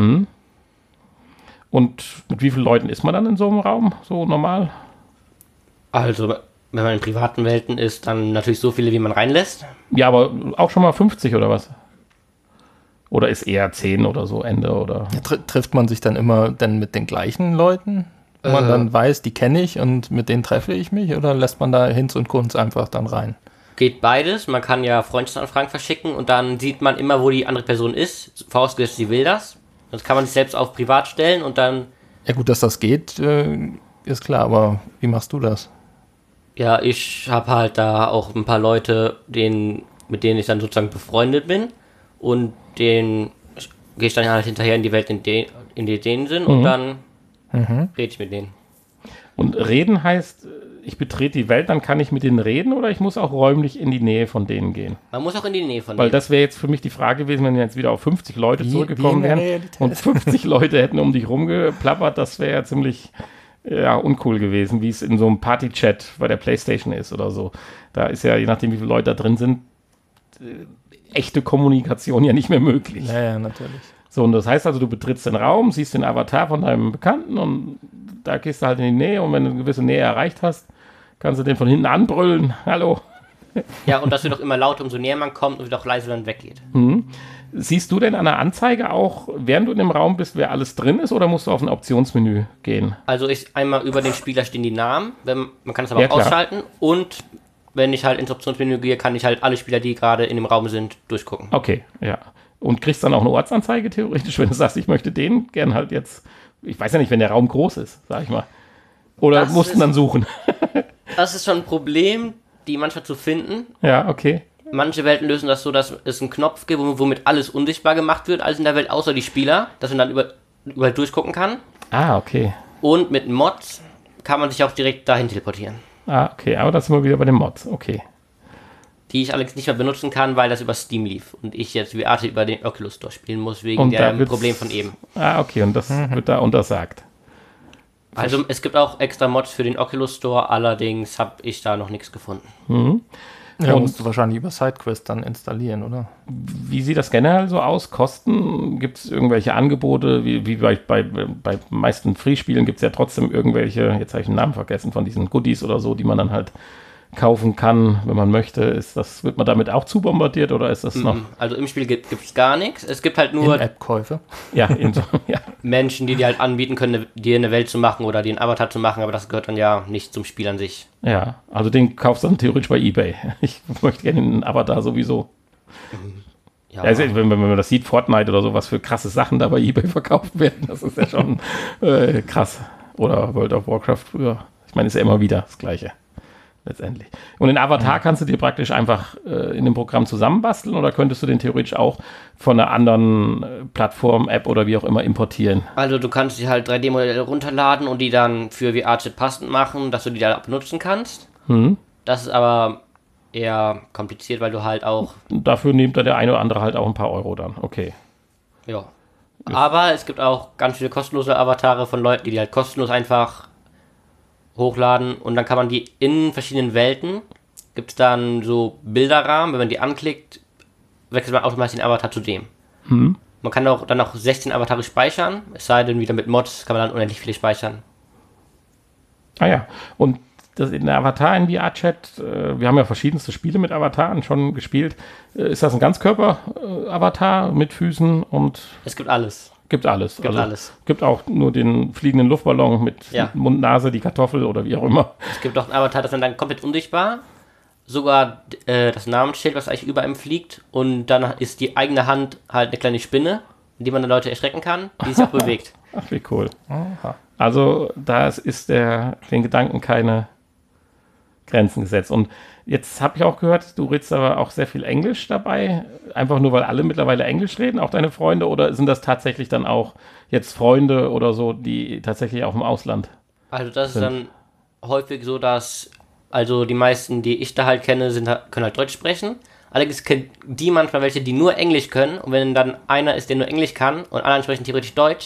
Und mit wie vielen Leuten ist man dann in so einem Raum, so normal? Also, wenn man in privaten Welten ist, dann natürlich so viele, wie man reinlässt. Ja, aber auch schon mal 50 oder was? Oder ist eher 10 oder so Ende, oder? Ja, trifft man sich dann immer dann mit den gleichen Leuten? Wo man dann weiß, die kenne ich und mit denen treffe ich mich? Oder lässt man da Hinz und Kunz einfach dann rein? Geht beides. Man kann ja Freundschaftsanfragen verschicken und dann sieht man immer, wo die andere Person ist. Vorausgesetzt, sie will das. Das kann man sich selbst auf privat stellen und dann... Ja gut, dass das geht, ist klar. Aber wie machst du das? Ja, ich habe halt da auch ein paar Leute, mit denen ich dann sozusagen befreundet bin. Und denen gehe ich dann halt hinterher in die Welt, in die denen sind. Und dann rede ich mit denen. Und reden heißt, ich betrete die Welt, dann kann ich mit denen reden oder ich muss auch räumlich in die Nähe von denen gehen? Man muss auch in die Nähe von denen. Weil das wäre jetzt für mich die Frage gewesen, wenn wir jetzt wieder auf 50 Leute zurückgekommen wären und 50 Leute hätten um dich rumgeplappert, das wäre ja ziemlich uncool gewesen, wie es in so einem Party-Chat bei der Playstation ist oder so. Da ist ja, je nachdem wie viele Leute da drin sind, echte Kommunikation ja nicht mehr möglich. Ja, natürlich. So, und das heißt also, du betrittst den Raum, siehst den Avatar von deinem Bekannten und da gehst du halt in die Nähe und wenn du eine gewisse Nähe erreicht hast, kannst du den von hinten anbrüllen. Hallo. Ja, und das wird auch immer lauter, umso näher man kommt und wird auch leiser, wenn man weggeht. Siehst du denn an der Anzeige auch, während du in dem Raum bist, wer alles drin ist oder musst du auf ein Optionsmenü gehen? Also einmal über dem Spieler stehen die Namen, man kann es aber auch ausschalten und wenn ich halt ins Optionsmenü gehe, kann ich halt alle Spieler, die gerade in dem Raum sind, durchgucken. Okay, ja. Und kriegst dann auch eine Ortsanzeige theoretisch, wenn du sagst, ich möchte den gern halt jetzt, ich weiß ja nicht, wenn der Raum groß ist, sag ich mal. Oder mussten dann suchen? Das ist schon ein Problem, die manchmal zu finden. Ja, okay. Manche Welten lösen das so, dass es einen Knopf gibt, womit alles unsichtbar gemacht wird, alles in der Welt, außer die Spieler, dass man dann überall durchgucken kann. Ah, okay. Und mit Mods kann man sich auch direkt dahin teleportieren. Ah, okay, aber das sind wir wieder bei den Mods, okay. Die ich allerdings nicht mehr benutzen kann, weil das über Steam lief und ich jetzt VR über den Oculus Store spielen muss, wegen dem Problem von eben. Ah, okay, und das wird da untersagt. Also es gibt auch extra Mods für den Oculus Store, allerdings habe ich da noch nichts gefunden. Ja, musst du wahrscheinlich über SideQuest dann installieren, oder? Wie sieht das generell so aus? Kosten? Gibt es irgendwelche Angebote? Wie bei meisten Free-Spielen gibt es ja trotzdem irgendwelche, jetzt habe ich den Namen vergessen, von diesen Goodies oder so, die man dann halt kaufen kann, wenn man möchte. Wird man damit auch zubombardiert oder ist das noch? Also im Spiel gibt es gar nichts. Es gibt halt nur In-App-Käufe. Ja, Menschen, die dir halt anbieten können, dir eine Welt zu machen oder dir einen Avatar zu machen, aber das gehört dann ja nicht zum Spiel an sich. Ja, also den kaufst du dann theoretisch bei eBay. Ich möchte gerne einen Avatar sowieso. Ja. Also, wenn man das sieht, Fortnite oder so, was für krasse Sachen da bei eBay verkauft werden, das ist ja schon krass. Oder World of Warcraft früher. Ich meine, ist ja immer wieder das Gleiche. Letztendlich. Und den Avatar kannst du dir praktisch einfach in dem Programm zusammenbasteln oder könntest du den theoretisch auch von einer anderen Plattform, App oder wie auch immer importieren? Also du kannst dir halt 3D-Modelle runterladen und die dann für VRChat passend machen, dass du die da benutzen kannst. Das ist aber eher kompliziert, weil du halt auch... Dafür nimmt da der eine oder andere halt auch ein paar Euro dann, okay. Ja. Aber es gibt auch ganz viele kostenlose Avatare von Leuten, die halt kostenlos einfach hochladen und dann kann man die in verschiedenen Welten, gibt es dann so Bilderrahmen, wenn man die anklickt, wechselt man automatisch den Avatar zu dem. Man kann auch dann auch 16 Avatare speichern, es sei denn wieder mit Mods kann man dann unendlich viele speichern. Ah ja, und in der Avatar in VR-Chat, wir haben ja verschiedenste Spiele mit Avataren schon gespielt, ist das ein Ganzkörper-Avatar mit Füßen und... Es gibt alles. Gibt alles. Gibt alles. Gibt auch nur den fliegenden Luftballon mit Mund, Nase, die Kartoffel oder wie auch immer. Es gibt auch ein Avatar, das ist dann komplett unsichtbar. Sogar das Namensschild, was eigentlich über ihm fliegt. Und dann ist die eigene Hand halt eine kleine Spinne, die man dann Leute erschrecken kann, die sich auch bewegt. Ach, wie cool. Aha. Also da ist den Gedanken keine Grenzen gesetzt. Und jetzt habe ich auch gehört, du redest aber auch sehr viel Englisch dabei, einfach nur, weil alle mittlerweile Englisch reden, auch deine Freunde, oder sind das tatsächlich dann auch jetzt Freunde oder so, die tatsächlich auch im Ausland Also das sind? Ist dann häufig so, dass also die meisten, die ich da halt kenne, können halt Deutsch sprechen. Allerdings kennen die manchmal welche, die nur Englisch können und wenn dann einer ist, der nur Englisch kann und anderen sprechen theoretisch Deutsch,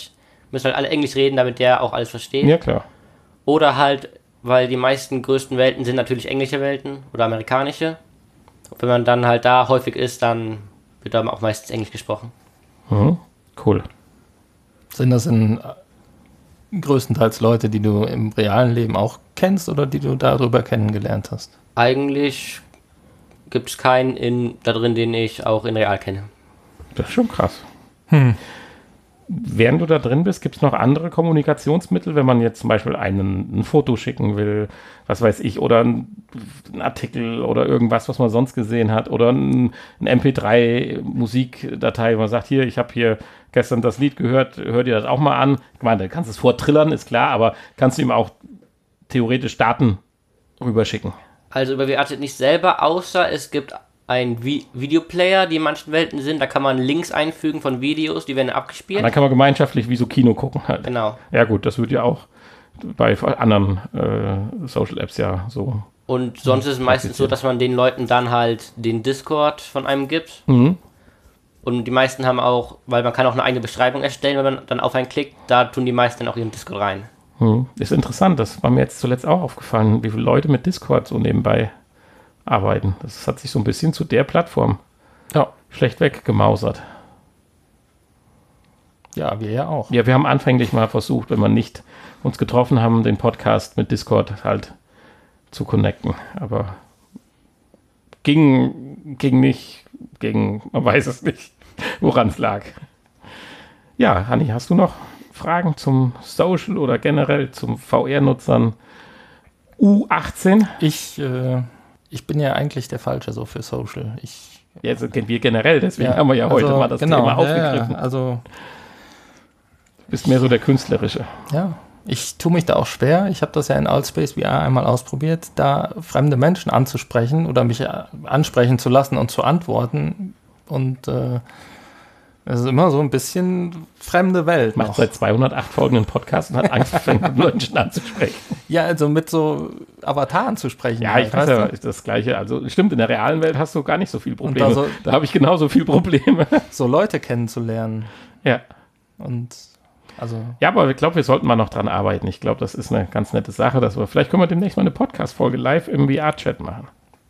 müssen halt alle Englisch reden, damit der auch alles versteht. Ja, klar. Oder halt, weil die meisten größten Welten sind natürlich englische Welten oder amerikanische. Und wenn man dann halt da häufig ist, dann wird da auch meistens Englisch gesprochen. Mhm. Cool. Sind das größtenteils Leute, die du im realen Leben auch kennst oder die du darüber kennengelernt hast? Eigentlich gibt es keinen da drin, den ich auch in real kenne. Das ist schon krass. Während du da drin bist, gibt es noch andere Kommunikationsmittel, wenn man jetzt zum Beispiel ein Foto schicken will, was weiß ich, oder ein Artikel oder irgendwas, was man sonst gesehen hat, oder ein MP3-Musikdatei, wo man sagt, hier, ich habe hier gestern das Lied gehört, hör dir das auch mal an. Ich meine, du kannst es vortrillern, ist klar, aber kannst du ihm auch theoretisch Daten rüberschicken? Also über WeArchet nicht selber, außer es gibt ein Videoplayer, die in manchen Welten sind. Da kann man Links einfügen von Videos, die werden abgespielt. Und dann kann man gemeinschaftlich wie so Kino gucken halt. Genau. Ja gut, das wird ja auch bei anderen Social Apps ja so. Und sonst ist es meistens so, dass man den Leuten dann halt den Discord von einem gibt. Mhm. Und die meisten haben auch, weil man kann auch eine eigene Beschreibung erstellen, wenn man dann auf einen klickt, da tun die meisten dann auch ihren Discord rein. Ist interessant, das war mir jetzt zuletzt auch aufgefallen, wie viele Leute mit Discord so nebenbei arbeiten. Das hat sich so ein bisschen zu der Plattform schlecht weggemausert. Ja, wir ja auch. Ja, wir haben anfänglich mal versucht, wenn wir nicht uns getroffen haben, den Podcast mit Discord halt zu connecten. Aber ging nicht, man weiß es nicht, woran es lag. Ja, Hanni, hast du noch Fragen zum Social oder generell zum VR-Nutzern U18? Ich bin ja eigentlich der Falsche so für Social. Ja, also wir generell, deswegen haben wir ja heute mal das Thema aufgegriffen. Also du bist mehr so der Künstlerische. Ja, ich tue mich da auch schwer. Ich habe das ja in Allspace VR einmal ausprobiert, da fremde Menschen anzusprechen oder mich ansprechen zu lassen und zu antworten. Und es ist immer so ein bisschen fremde Welt. Macht seit 208 Folgen einen Podcast und hat Angst, fremde Menschen anzusprechen. Ja, also mit so Avataren zu sprechen. Ja, ich weiß ja, das Gleiche. Also stimmt, in der realen Welt hast du gar nicht so viel Probleme. Da habe ich genauso viel Probleme. So Leute kennenzulernen. Ja. Und also. Ja, aber ich glaube, wir sollten mal noch dran arbeiten. Ich glaube, das ist eine ganz nette Sache. Vielleicht können wir demnächst mal eine Podcast-Folge live im VR-Chat machen.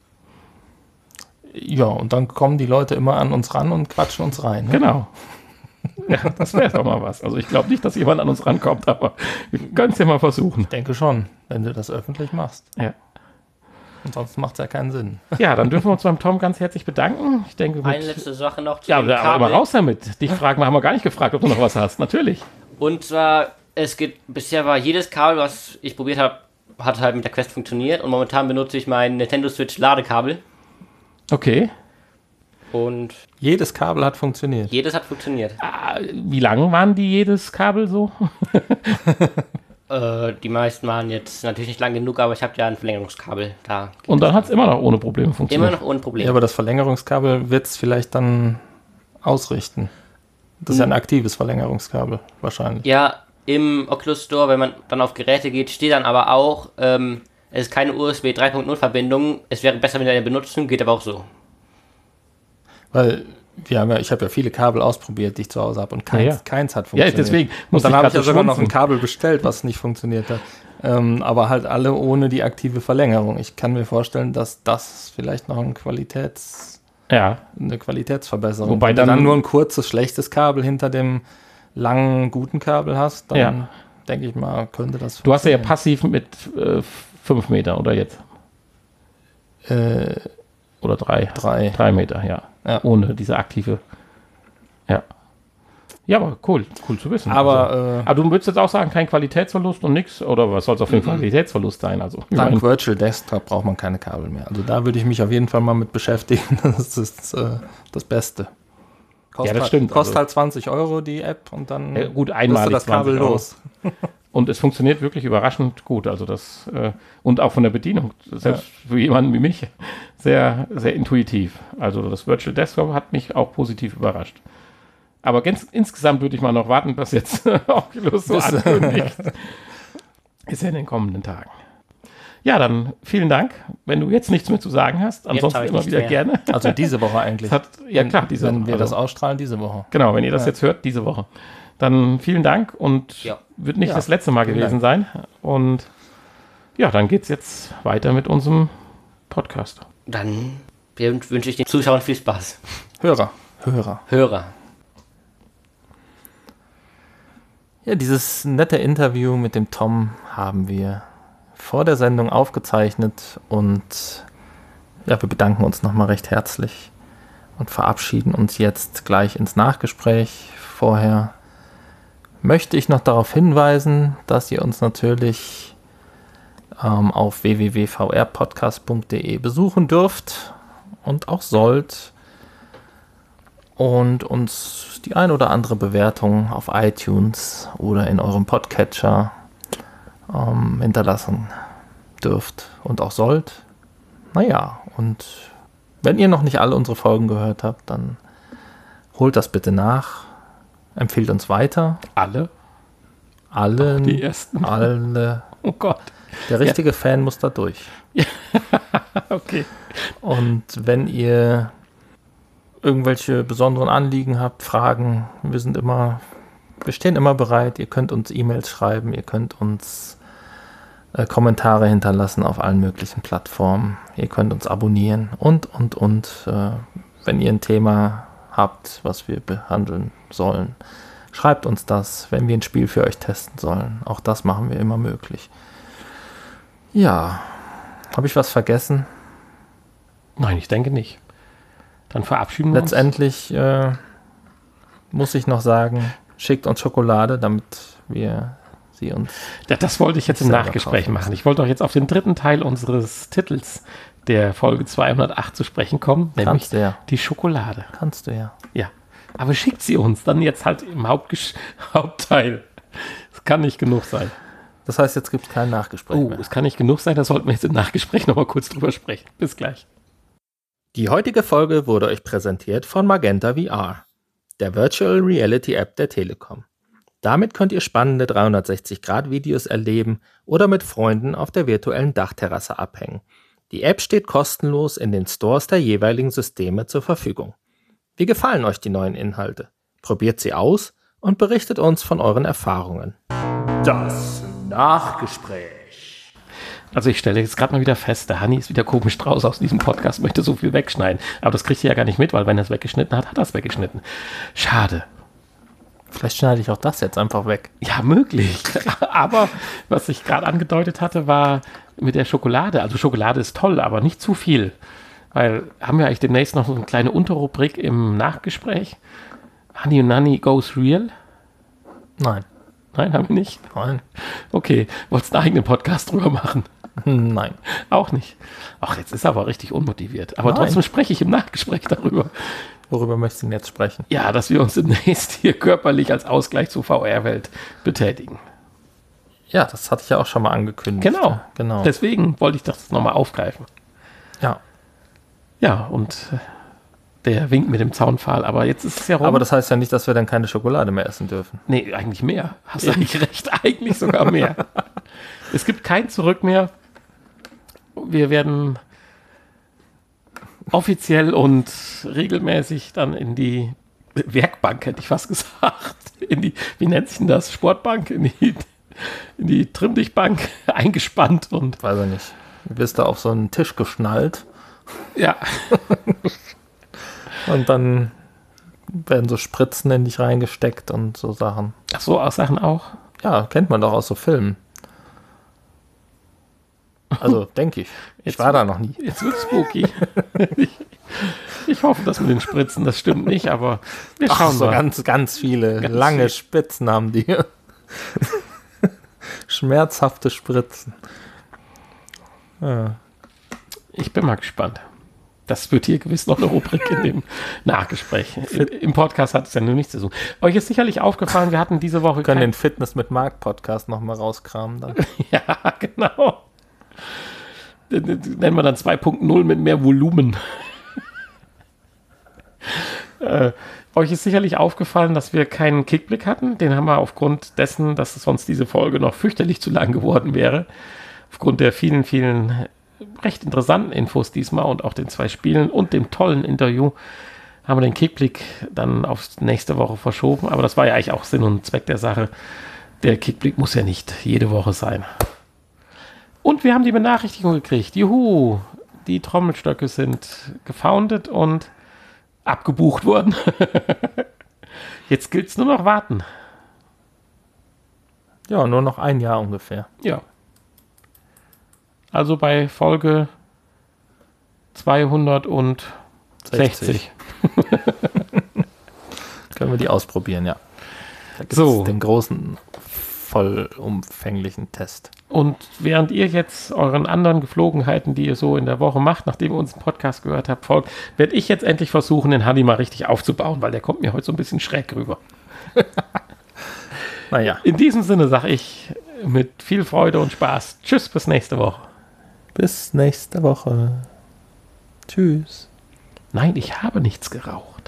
Ja, und dann kommen die Leute immer an uns ran und quatschen uns rein. Ne? Genau. Ja, das wäre doch mal was. Also ich glaube nicht, dass jemand an uns rankommt, aber wir können es ja mal versuchen. Ich denke schon, wenn du das öffentlich machst. Ja. Ansonsten macht es ja keinen Sinn. Ja, dann dürfen wir uns beim Tom ganz herzlich bedanken. Ich denke, eine letzte Sache noch zu dem Kabel. Aber raus damit. Dich fragen wir, haben wir gar nicht gefragt, ob du noch was hast. Natürlich. Und zwar, bisher war jedes Kabel, was ich probiert habe, hat halt mit der Quest funktioniert. Und momentan benutze ich mein Nintendo Switch Ladekabel. Okay. Und jedes Kabel hat funktioniert. Jedes hat funktioniert. Wie lang waren die jedes Kabel so? Die meisten waren jetzt natürlich nicht lang genug, aber ich habe ja ein Verlängerungskabel da. Und dann hat es immer noch ohne Probleme funktioniert. Immer noch ohne Probleme. Ja, aber das Verlängerungskabel wird es vielleicht dann ausrichten. Das ist ja ein aktives Verlängerungskabel wahrscheinlich. Ja, im Oculus Store, wenn man dann auf Geräte geht, steht dann aber auch, es ist keine USB 3.0 Verbindung. Es wäre besser, wenn ihr eine benutzen, geht aber auch so. Weil ich habe ja viele Kabel ausprobiert, die ich zu Hause habe und keins hat funktioniert. Ja, deswegen. Und dann habe ich ja sogar noch ein Kabel bestellt, was nicht funktioniert hat. Aber halt alle ohne die aktive Verlängerung. Ich kann mir vorstellen, dass das vielleicht noch eine Qualitätsverbesserung. Wobei wenn du dann nur ein kurzes, schlechtes Kabel hinter dem langen, guten Kabel hast, dann denke ich mal, könnte das Du hast ja passiv mit 5 Meter, oder jetzt? Oder 3. 3 Meter, ja. Ohne diese aktive. Ja. Ja, aber cool zu wissen. Aber du würdest jetzt auch sagen, kein Qualitätsverlust und nichts? Oder was soll es auf jeden Fall Qualitätsverlust sein? Also, dank Virtual Desktop braucht man keine Kabel mehr. Also da würde ich mich auf jeden Fall mal mit beschäftigen. Das ist das Beste. Das stimmt. Kostet halt 20 € die App und dann gut, einmalig das Kabel los. Und es funktioniert wirklich überraschend gut. Also das und auch von der Bedienung, selbst für jemanden wie mich, sehr, sehr intuitiv. Also das Virtual Desktop hat mich auch positiv überrascht. Aber insgesamt würde ich mal noch warten, bis jetzt Oculus so ankündigt. Ist ja in den kommenden Tagen. Ja, dann vielen Dank. Wenn du jetzt nichts mehr zu sagen hast, ansonsten immer wieder gerne. Also diese Woche eigentlich. Klar, diese Woche. Wenn wir das ausstrahlen, diese Woche. Genau, wenn ihr das jetzt hört, diese Woche. Dann vielen Dank und wird nicht das letzte Mal gewesen sein. Und ja, dann geht's jetzt weiter mit unserem Podcast. Dann wünsche ich den Zuschauern viel Spaß. Hörer. Ja, dieses nette Interview mit dem Tom haben wir vor der Sendung aufgezeichnet und ja, wir bedanken uns nochmal recht herzlich und verabschieden uns jetzt gleich ins Nachgespräch. Vorher möchte ich noch darauf hinweisen, dass ihr uns natürlich auf www.vrpodcast.de besuchen dürft und auch sollt und uns die ein oder andere Bewertung auf iTunes oder in eurem Podcatcher hinterlassen dürft und auch sollt. Naja, und wenn ihr noch nicht alle unsere Folgen gehört habt, dann holt das bitte nach, empfiehlt uns weiter. Alle? Alle. Die ersten? Alle. Oh Gott. Der richtige Fan muss da durch. Okay. Und wenn ihr irgendwelche besonderen Anliegen habt, Fragen, wir stehen immer bereit. Ihr könnt uns E-Mails schreiben, ihr könnt uns Kommentare hinterlassen auf allen möglichen Plattformen. Ihr könnt uns abonnieren und. Wenn ihr ein Thema habt, was wir behandeln sollen, schreibt uns das, wenn wir ein Spiel für euch testen sollen. Auch das machen wir immer möglich. Ja, habe ich was vergessen? Nein, ich denke nicht. Dann verabschieden wir uns. Letztendlich muss ich noch sagen, schickt uns Schokolade, damit wir sie uns... Ja, das wollte ich jetzt im Nachgespräch machen. Ich wollte doch jetzt auf den dritten Teil unseres Titels der Folge 208 zu sprechen kommen, nämlich die Schokolade. Kannst du ja. Ja, aber schickt sie uns dann jetzt halt im Hauptteil. Das kann nicht genug sein. Das heißt, jetzt gibt es kein Nachgespräch mehr. Es kann nicht genug sein, da sollten wir jetzt im Nachgespräch nochmal kurz drüber sprechen. Bis gleich. Die heutige Folge wurde euch präsentiert von Magenta VR, der Virtual Reality App der Telekom. Damit könnt ihr spannende 360-Grad-Videos erleben oder mit Freunden auf der virtuellen Dachterrasse abhängen. Die App steht kostenlos in den Stores der jeweiligen Systeme zur Verfügung. Wie gefallen euch die neuen Inhalte? Probiert sie aus und berichtet uns von euren Erfahrungen. Das Nachgespräch. Also ich stelle jetzt gerade mal wieder fest, der Hanni ist wieder komisch draus aus diesem Podcast, möchte so viel wegschneiden. Aber das kriegt ihr ja gar nicht mit, weil wenn er es weggeschnitten hat, hat er es weggeschnitten. Schade. Vielleicht schneide ich auch das jetzt einfach weg. Ja, möglich. Aber was ich gerade angedeutet hatte, war mit der Schokolade. Also Schokolade ist toll, aber nicht zu viel. Weil haben wir eigentlich demnächst noch so eine kleine Unterrubrik im Nachgespräch. Hanni und Nanni goes real? Nein. Nein, haben wir nicht? Nein. Okay, wolltest du einen eigenen Podcast drüber machen? Nein. Auch nicht. Ach, jetzt ist er aber richtig unmotiviert. Aber Nein. Trotzdem spreche ich im Nachgespräch darüber. Worüber möchtest du denn jetzt sprechen? Ja, dass wir uns demnächst hier körperlich als Ausgleich zur VR-Welt betätigen. Ja, das hatte ich ja auch schon mal angekündigt. Genau. Deswegen wollte ich das nochmal aufgreifen. Ja. Ja, und der winkt mit dem Zaunpfahl, aber jetzt ist es ja rum. Aber das heißt ja nicht, dass wir dann keine Schokolade mehr essen dürfen. Nee, eigentlich mehr. Hast du eigentlich recht, eigentlich sogar mehr. Es gibt kein Zurück mehr. Wir werden offiziell und regelmäßig dann in die Werkbank, hätte ich fast gesagt, wie nennt sich denn das? Sportbank, in die Trimm-Dich-Bank eingespannt und... Weiß ich nicht. Du wirst da auf so einen Tisch geschnallt. Ja. Und dann werden so Spritzen in dich reingesteckt und so Sachen. Ach so, aus Sachen auch? Ja, kennt man doch aus so Filmen. Also, denke ich. Ich war da noch nie. Jetzt wird spooky. Ich hoffe, dass mit den Spritzen, das stimmt nicht, aber wir schauen so mal. ganz viele lange Spitzen haben die. Schmerzhafte Spritzen. Ja. Ich bin mal gespannt. Das wird hier gewiss noch eine Rubrik in dem Nachgespräch. Im Podcast hat es ja nur nichts zu tun. Euch ist sicherlich aufgefallen, wir hatten diese Woche... Wir können den Fitness mit Marc Podcast nochmal rauskramen dann. Ja, genau. Den nennen wir dann 2.0 mit mehr Volumen. Euch ist sicherlich aufgefallen, dass wir keinen Kickblick hatten. Den haben wir aufgrund dessen, dass sonst diese Folge noch fürchterlich zu lang geworden wäre. Aufgrund der vielen, vielen recht interessanten Infos diesmal und auch den 2 Spielen und dem tollen Interview haben wir den Kickblick dann auf nächste Woche verschoben. Aber das war ja eigentlich auch Sinn und Zweck der Sache. Der Kickblick muss ja nicht jede Woche sein. Und wir haben die Benachrichtigung gekriegt. Juhu, die Trommelstöcke sind gefoundet und abgebucht worden. Jetzt gilt es nur noch warten. Ja, nur noch ein Jahr ungefähr. Ja. Also bei Folge 260. Können wir die ausprobieren, ja. Da gibt es So. den großen, vollumfänglichen Test. Und während ihr jetzt euren anderen Geflogenheiten, die ihr so in der Woche macht, nachdem ihr unseren Podcast gehört habt, folgt, werde ich jetzt endlich versuchen, den Hanni mal richtig aufzubauen, weil der kommt mir heute so ein bisschen schräg rüber. Naja, In diesem Sinne sage ich mit viel Freude und Spaß. Tschüss, bis nächste Woche. bis nächste Woche. Tschüss. Nein, ich habe nichts geraucht.